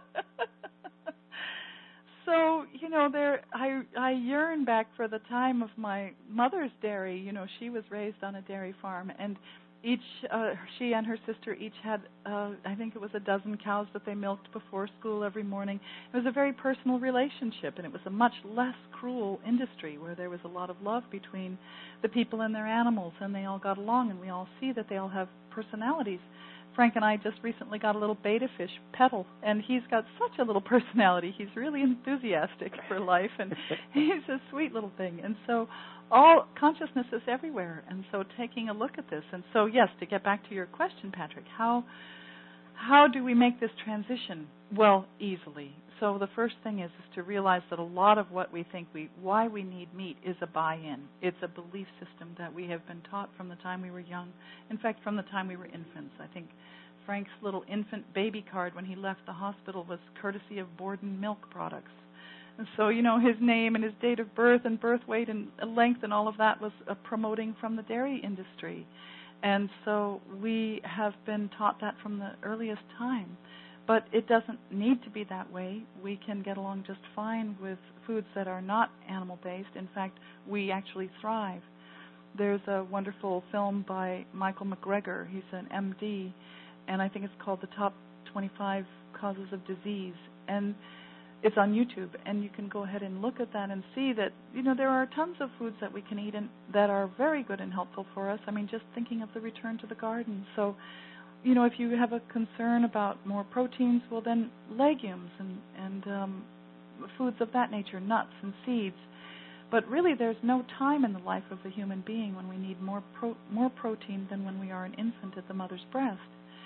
Speaker 2: So, you know, there I I yearn back for the time of my mother's dairy. You know, she was raised on a dairy farm, and each uh, she and her sister each had uh, I think it was a dozen cows that they milked before school every morning. It was a very personal relationship, and it was a much less cruel industry where there was a lot of love between the people and their animals, and they all got along, and we all see that they all have personalities. Frank and I just recently got a little beta fish, Petal, and he's got such a little personality. He's really enthusiastic for life, and he's a sweet little thing. And so all consciousness is everywhere, and so taking a look at this. And so, yes, to get back to your question, Patrick, how how do we make this transition? Well, easily. So the first thing is, is to realize that a lot of what we think we, why we need meat is a buy-in. It's a belief system that we have been taught from the time we were young. In fact, from the time we were infants. I think Frank's little infant baby card when he left the hospital was courtesy of Borden Milk Products. And so, you know, his name and his date of birth and birth weight and length and all of that was uh, promoting from the dairy industry. And so we have been taught that from the earliest time. But it doesn't need to be that way. We can get along just fine with foods that are not animal-based. In fact, we actually thrive. There's a wonderful film by Michael McGregor. He's an M D, and I think it's called The Top twenty-five Causes of Disease. And it's on YouTube, and you can go ahead and look at that and see that, you know, there are tons of foods that we can eat and that are very good and helpful for us. I mean, just thinking of the return to the garden. So, you know, if you have a concern about more proteins, well, then legumes and, and um, foods of that nature, nuts and seeds. But really, there's no time in the life of the human being when we need more pro- more protein than when we are an infant at the mother's breast.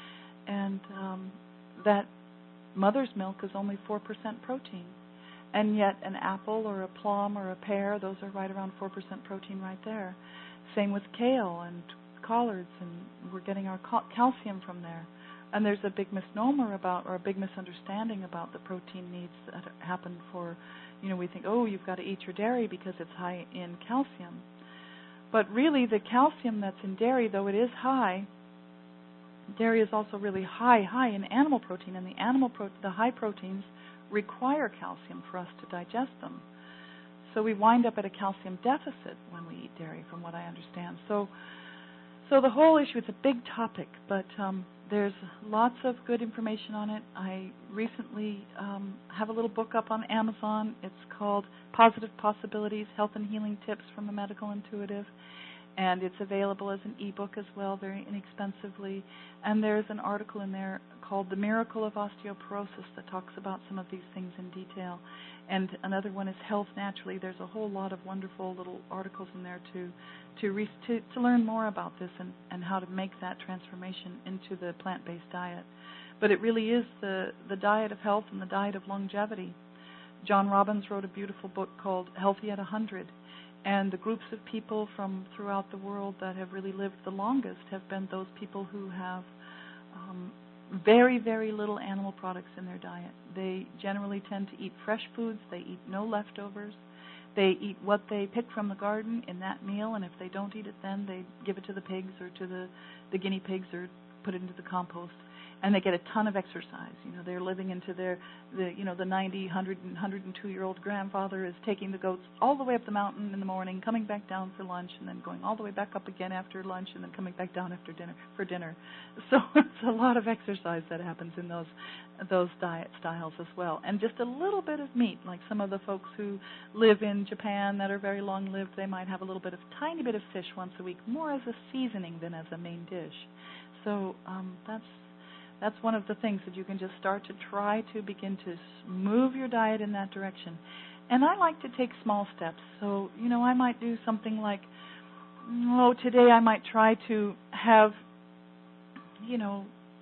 Speaker 2: And um, that mother's milk is only four percent protein. And yet an apple or a plum or a pear, those are right around four percent protein right there. Same with kale and collards, and we're getting our cal- calcium from there. And there's a big misnomer about, or a big misunderstanding about the protein needs that happen for, you know, we think, oh, you've got to eat your dairy because it's high in calcium. But really, the calcium that's in dairy, though it is high, dairy is also really high, high in animal protein, and the animal pro- the high proteins require calcium for us to digest them. So we wind up at a calcium deficit when we eat dairy, from what I understand. So So the whole issue, it's a big topic, but um, there's lots of good information on it. I recently um, have a little book up on Amazon. It's called Positive Possibilities, Health and Healing Tips from a Medical Intuitive, and it's available as an ebook as well, very inexpensively. And there's an article in there called The Miracle of Osteoporosis that talks about some of these things in detail. And another one is Health Naturally. There's a whole lot of wonderful little articles in there to to re- to, to learn more about this and, and how to make that transformation into the plant-based diet. But it really is the, the diet of health and the diet of longevity. John Robbins wrote a beautiful book called Healthy at one hundred. And the groups of people from throughout the world that have really lived the longest have been those people who have um, very, very little animal products in their diet. They generally tend to eat fresh foods. They eat no leftovers. They eat what they pick from the garden in that meal, and if they don't eat it then, they give it to the pigs or to the, the guinea pigs or put it into the compost. And they get a ton of exercise. You know, they're living into their, the you know, the ninety, one hundred, and one hundred two-year-old grandfather is taking the goats all the way up the mountain in the morning, coming back down for lunch, and then going all the way back up again after lunch, and then coming back down after dinner for dinner. So it's a lot of exercise that happens in those those diet styles as well. And just a little bit of meat, like some of the folks who live in Japan that are very long-lived, they might have a little bit of, tiny bit of fish once a week, more as a seasoning than as a main dish. So um, that's That's one of the things that you can just start to try to begin to move your diet in that direction. And I like to take small steps. So, you know, I might do something like, oh, today I might try to have, you know,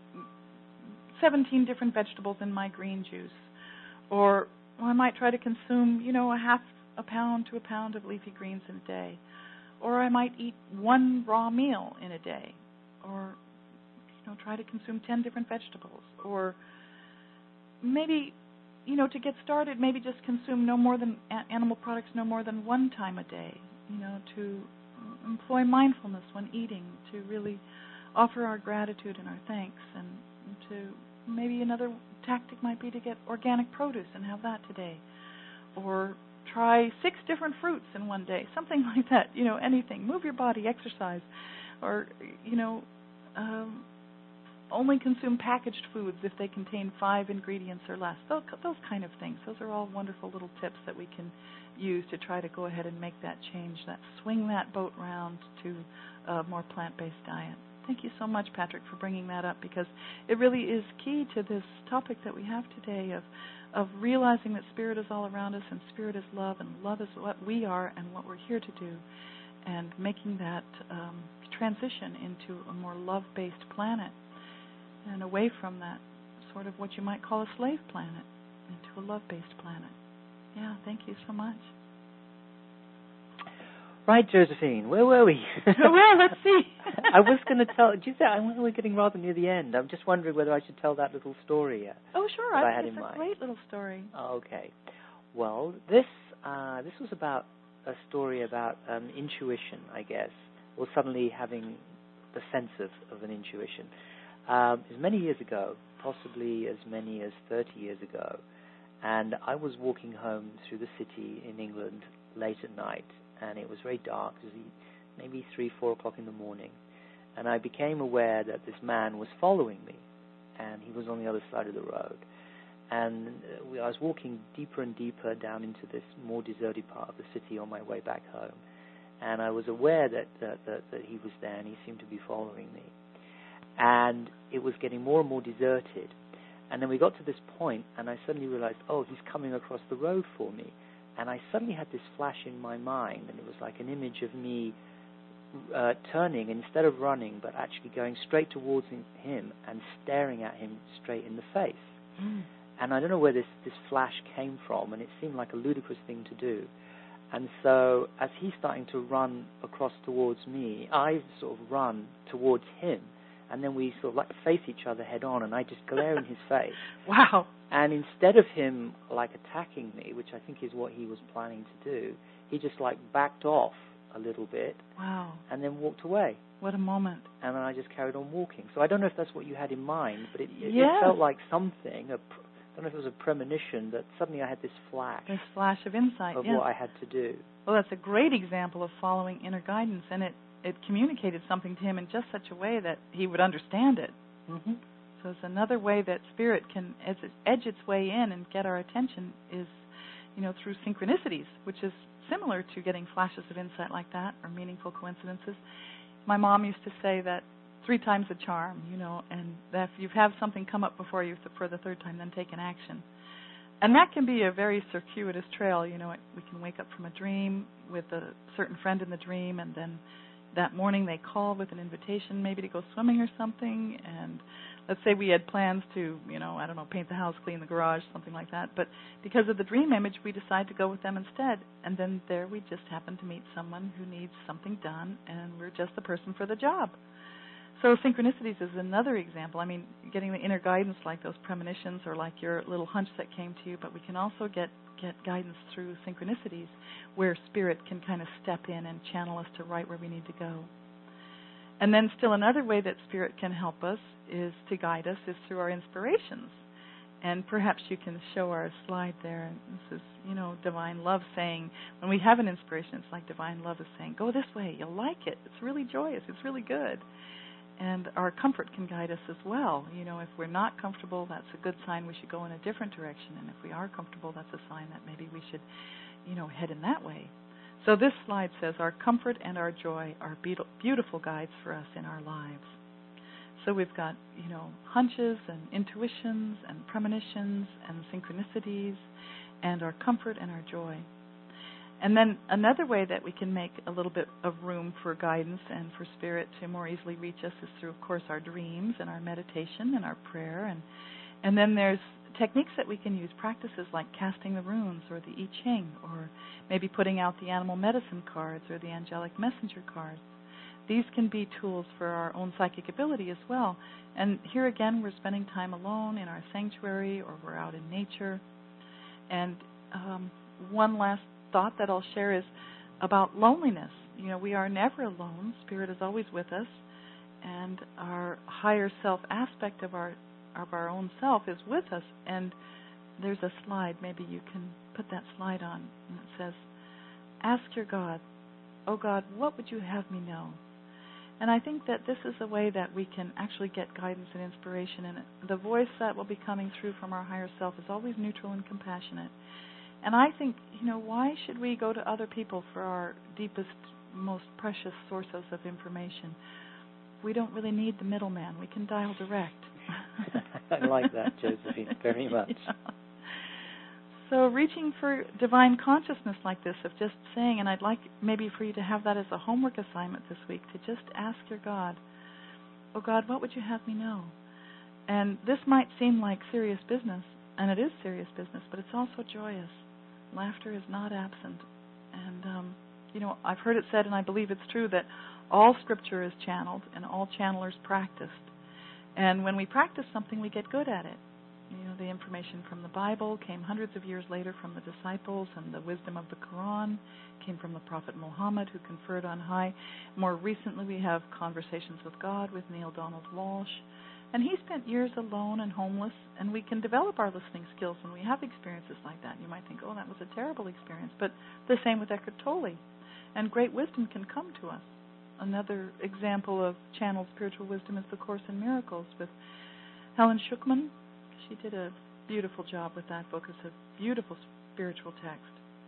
Speaker 2: seventeen different vegetables in my green juice. Or I might try to consume, you know, a half a pound to a pound of leafy greens in a day. or I might eat one raw meal in a day, or you know, try to consume ten different vegetables, or maybe, you know, to get started, maybe just consume no more than a- animal products no more than one time a day. You know, to employ mindfulness when eating, to really offer our gratitude and our thanks, and to maybe another tactic might be to get organic produce and have that today, or try six different fruits in one day, something like that. You know, anything. Move your body, exercise, or you know, um, only consume packaged foods if they contain five ingredients or less. Those, those kind of things. Those are all wonderful little tips that we can use to try to go ahead and make that change, that swing that boat round to a more plant-based diet. Thank you so much, Patrick, for bringing that up, because it really is key to this topic that we have today of of realizing that Spirit is all around us, and Spirit is love, and love is what we are and what we're here to do, and making that um, transition into a more love-based planet and away from that sort of what you might call a slave planet into a love-based planet. Yeah, thank you so much.
Speaker 1: Right, Josephine, where were we?
Speaker 2: Well, let's see.
Speaker 1: I was going to tell, do you say, I'm we're getting rather near the end. I'm just wondering whether I should tell that little story yet.
Speaker 2: Oh, sure.
Speaker 1: I,
Speaker 2: I
Speaker 1: had
Speaker 2: think
Speaker 1: in
Speaker 2: it's a
Speaker 1: mind.
Speaker 2: great little story.
Speaker 1: Oh, okay. Well, this uh, this was about a story about um, intuition, I guess, or suddenly having the sense of, of an intuition. Um, it was many years ago, possibly as many as thirty years ago, and I was walking home through the city in England late at night, and it was very dark. It was maybe three, four o'clock in the morning, and I became aware that this man was following me, and he was on the other side of the road. And uh, I was walking deeper and deeper down into this more deserted part of the city on my way back home, and I was aware that, that, that, that he was there, and he seemed to be following me. And it was getting more and more deserted. And then we got to this point, and I suddenly realized, oh, he's coming across the road for me. And I suddenly had this flash in my mind, and it was like an image of me uh, turning, instead of running, but actually going straight towards him and staring at him straight in the face. Mm. And I don't know where this, this flash came from, and it seemed like a ludicrous thing to do. And so as he's starting to run across towards me, I sort of run towards him, and then we sort of like face each other head on, and I just glare in his face.
Speaker 2: Wow.
Speaker 1: And instead of him like attacking me, which I think is what he was planning to do, he just like backed off a little bit.
Speaker 2: Wow.
Speaker 1: And then walked away.
Speaker 2: What a moment.
Speaker 1: And then I just carried on walking. So I don't know if that's what you had in mind, but it, it,
Speaker 2: yes.
Speaker 1: it felt like something, a, I don't know if it was a premonition, that suddenly I had this flash.
Speaker 2: This flash of insight,
Speaker 1: Of
Speaker 2: yes.
Speaker 1: what I had to do.
Speaker 2: Well, that's a great example of following inner guidance, and it, it communicated something to him in just such a way that he would understand it.
Speaker 1: Mm-hmm.
Speaker 2: So it's another way that Spirit can edge, edge its way in and get our attention is, you know, through synchronicities, which is similar to getting flashes of insight like that or meaningful coincidences. My mom used to say that three times a charm, you know, and that if you have something come up before you for the third time, then take an action. And that can be a very circuitous trail. You know, we can wake up from a dream with a certain friend in the dream, and then that morning they call with an invitation maybe to go swimming or something, and let's say we had plans to, you know, I don't know, paint the house, clean the garage, something like that, but because of the dream image, we decide to go with them instead, and then there we just happen to meet someone who needs something done, and we're just the person for the job. So synchronicities is another example. I mean, getting the inner guidance like those premonitions or like your little hunch that came to you, but we can also get, get guidance through synchronicities where Spirit can kind of step in and channel us to right where we need to go. And then still another way that Spirit can help us is to guide us is through our inspirations. And perhaps you can show our slide there. And this is, you know, Divine Love saying, when we have an inspiration, it's like Divine Love is saying, go this way, you'll like it. It's really joyous. It's really good. And our comfort can guide us as well. You know, if we're not comfortable, that's a good sign we should go in a different direction. And if we are comfortable, that's a sign that maybe we should, you know, head in that way. So this slide says, our comfort and our joy are beautiful guides for us in our lives. So we've got, you know, hunches and intuitions and premonitions and synchronicities and our comfort and our joy. And then another way that we can make a little bit of room for guidance and for Spirit to more easily reach us is through, of course, our dreams and our meditation and our prayer. And, and then there's techniques that we can use, practices like casting the runes or the I Ching, or maybe putting out the animal medicine cards or the angelic messenger cards. These can be tools for our own psychic ability as well. And here again, we're spending time alone in our sanctuary, or we're out in nature. And um, one last thought that I'll share is about loneliness. You know, we are never alone. Spirit is always with us. And our higher self aspect of our of our own self is with us. And there's a slide. Maybe you can put that slide on. And it says, ask your God, oh God, what would you have me know? And I think that this is a way that we can actually get guidance and inspiration. And the voice that will be coming through from our higher self is always neutral and compassionate. And I think, you know, why should we go to other people for our deepest, most precious sources of information? We don't really need the middleman. We can dial direct.
Speaker 1: I like that, Josephine, very much.
Speaker 2: Yeah. So reaching for divine consciousness like this, of just saying, and I'd like maybe for you to have that as a homework assignment this week, to just ask your God, oh God, what would you have me know? And this might seem like serious business, and it is serious business, but it's also joyous. Laughter is not absent. And, um, you know, I've heard it said, and I believe it's true, that all scripture is channeled and all channelers practiced. And when we practice something, we get good at it. You know, the information from the Bible came hundreds of years later from the disciples, and the wisdom of the Quran came from the Prophet Muhammad, who conferred on high. More recently, we have Conversations with God with Neil Donald Walsh. And he spent years alone and homeless, and we can develop our listening skills when we have experiences like that. You might think, oh, that was a terrible experience. But the same with Eckhart Tolle. And great wisdom can come to us. Another example of channeled spiritual wisdom is The Course in Miracles with Helen Schucman. She did a beautiful job with that book. It's a beautiful spiritual text.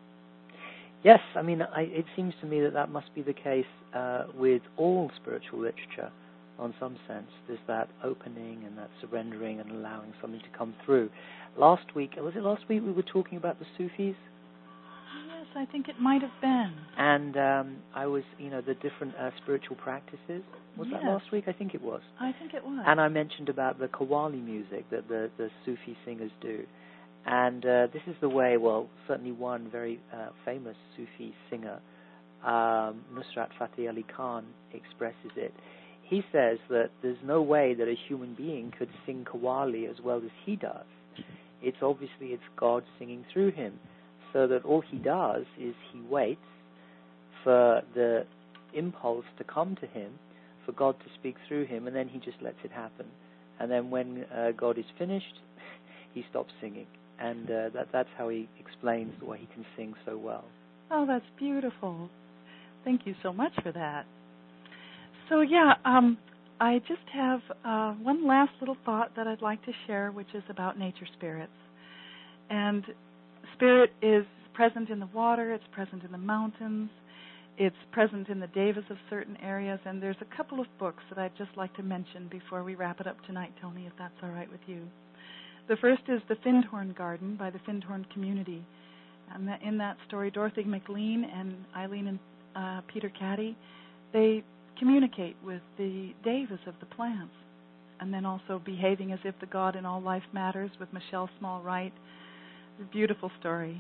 Speaker 1: Yes, I mean, I, it seems to me that that must be the case uh, with all spiritual literature, on some sense. There's that opening and that surrendering and allowing something to come through. Last week, was it last week we were talking about the Sufis?
Speaker 2: Yes, I think it might have been.
Speaker 1: And um, I was, you know, the different uh, spiritual practices. Was
Speaker 2: yes.
Speaker 1: that last week? I think it was.
Speaker 2: I think it was.
Speaker 1: And I mentioned about the Qawwali music that the, the Sufi singers do. And uh, this is the way, well, certainly one very uh, famous Sufi singer, um, Nusrat Fateh Ali Khan, expresses it. He says that there's no way that a human being could sing Qawwali as well as he does. It's obviously it's God singing through him. So that all he does is he waits for the impulse to come to him, for God to speak through him, and then he just lets it happen. And then when uh, God is finished, he stops singing. And uh, that that's how he explains why he can sing so well.
Speaker 2: Oh, that's beautiful. Thank you so much for that. So, yeah, um, I just have uh, one last little thought that I'd like to share, which is about nature spirits. And spirit is present in the water, it's present in the mountains, it's present in the devas of certain areas, and there's a couple of books that I'd just like to mention before we wrap it up tonight, Tony, if that's all right with you. The first is The Findhorn Garden by the Findhorn Community. And in that story, Dorothy McLean and Eileen and uh, Peter Caddy, they communicate with the devas of the plants, and then also Behaving as if the God in All Life Matters with Michelle Small-Wright. A beautiful story.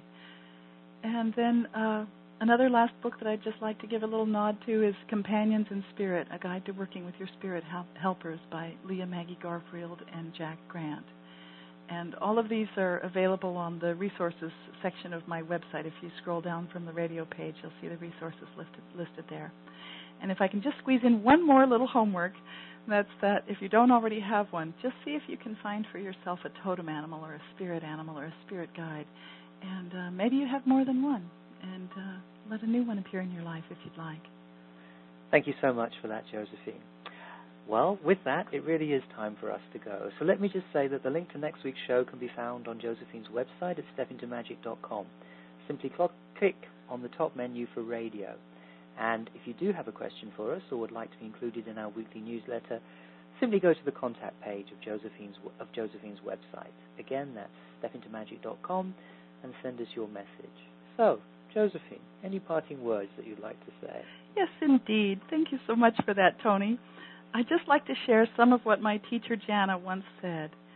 Speaker 2: And then uh, another last book that I'd just like to give a little nod to is Companions in Spirit, A Guide to Working with Your Spirit Helpers by Leah Maggie Garfield and Jack Grant. And all of these are available on the resources section of my website. If you scroll down from the radio page, you'll see the resources listed, listed there. And if I can just squeeze in one more little homework, that's that if you don't already have one, just see if you can find for yourself a totem animal or a spirit animal or a spirit guide. And uh, maybe you have more than one. And uh, let a new one appear in your life if you'd like.
Speaker 1: Thank you so much for that, Josephine. Well, with that, it really is time for us to go. So let me just say that the link to next week's show can be found on Josephine's website at step into magic dot com. Simply click on the top menu for radio. And if you do have a question for us or would like to be included in our weekly newsletter, simply go to the contact page of Josephine's of Josephine's website. Again, that's step into magic dot com, and send us your message. So, Josephine, any parting words that you'd like to say?
Speaker 2: Yes, indeed. Thank you so much for that, Tony. I'd just like to share some of what my teacher Jana once said.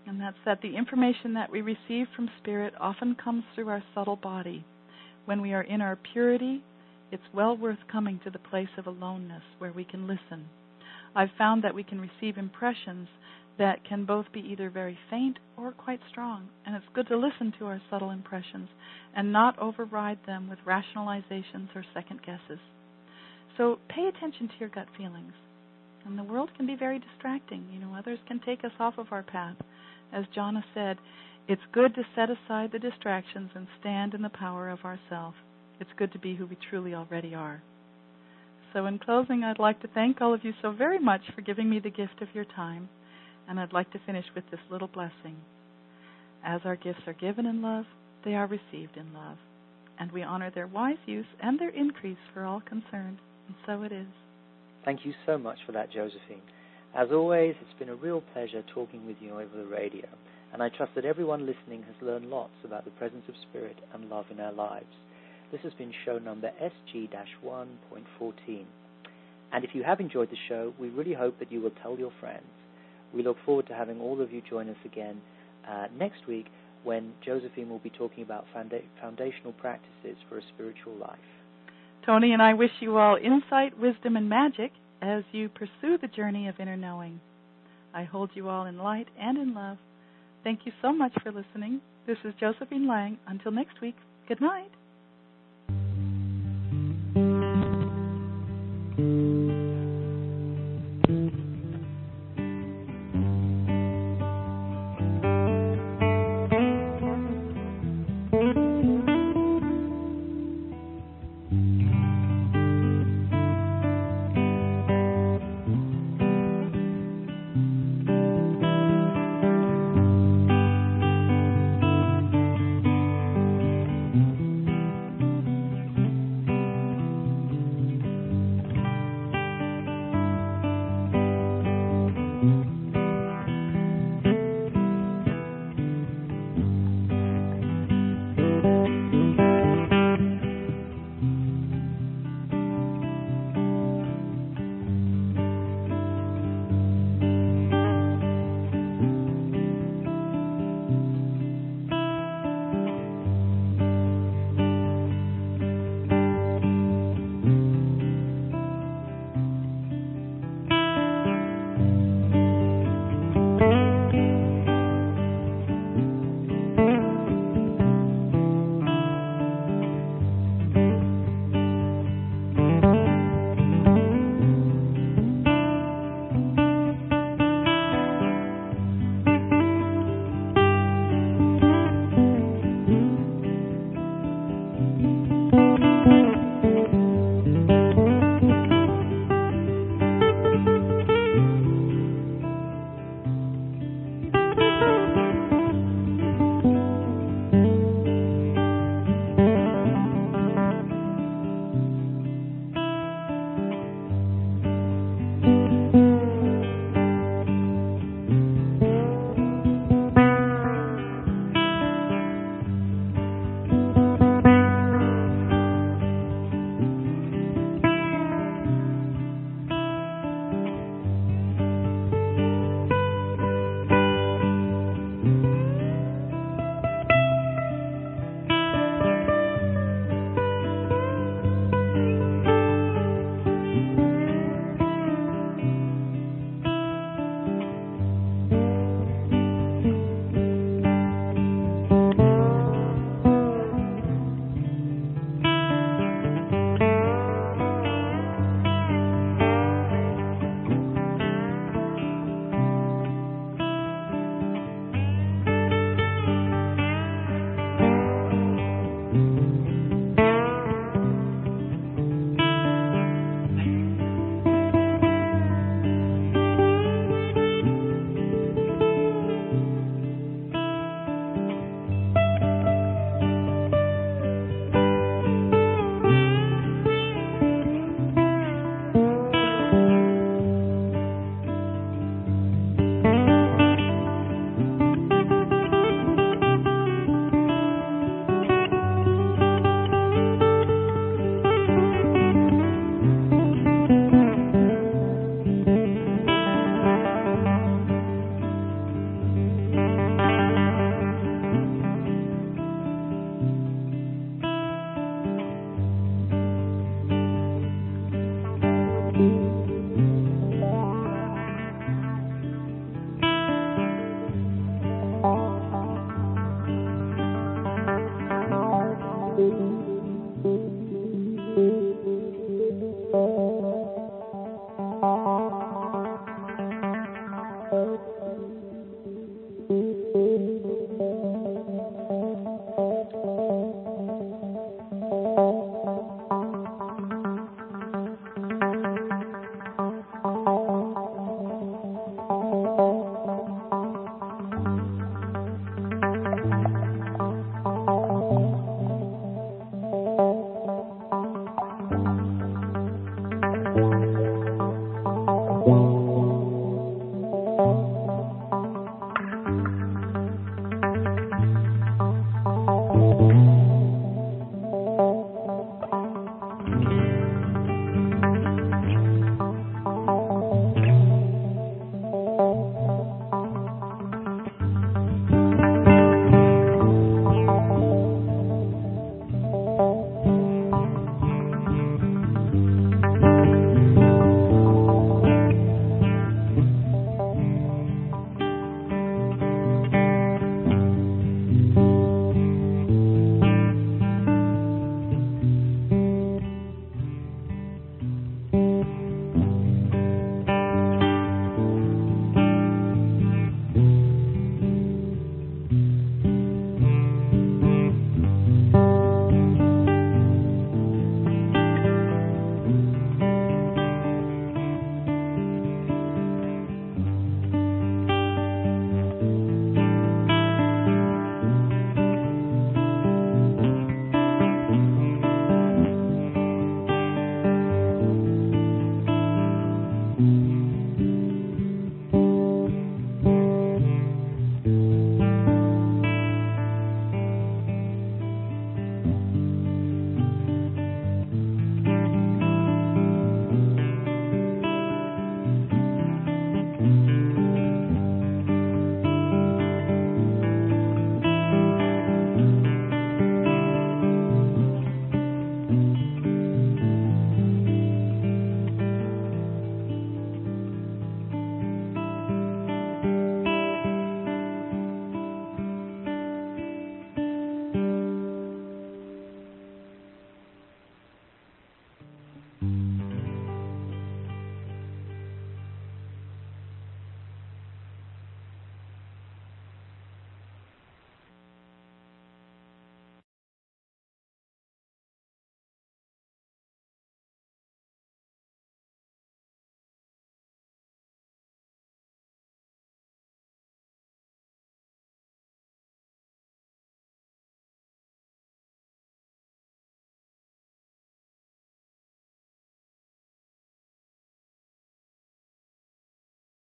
Speaker 2: And that's that the information that we receive from Spirit often comes through our subtle body. When we are in our purity, it's well worth coming to the place of aloneness where we can listen. I've found that we can receive impressions that can both be either very faint or quite strong, and it's good to listen to our subtle impressions and not override them with rationalizations or second guesses. So pay attention to your gut feelings. And the world can be very distracting. You know, others can take us off of our path. As Jana said, it's good to set aside the distractions and stand in the power of ourself. It's good to be who we truly already are. So in closing, I'd like to thank all of you so very much for giving me the gift of your time. And I'd like to finish with this little blessing. As our gifts are given in love, they are received in love. And we honor their wise use and their increase for all concerned. And so it is.
Speaker 1: Thank you so much for that, Josephine. As always, it's been a real pleasure talking with you over the radio, and I trust that everyone listening has learned lots about the presence of Spirit and love in our lives. This has been show number S G one point fourteen. And if you have enjoyed the show, we really hope that you will tell your friends. We look forward to having all of you join us again uh, next week when Josephine will be talking about founda- foundational practices for a spiritual life.
Speaker 2: Tony and I wish you all insight, wisdom, and magic as you pursue the journey of inner knowing. I hold you all in light and in love. Thank you so much for listening. This is Josephine Lang. Until next week, good night.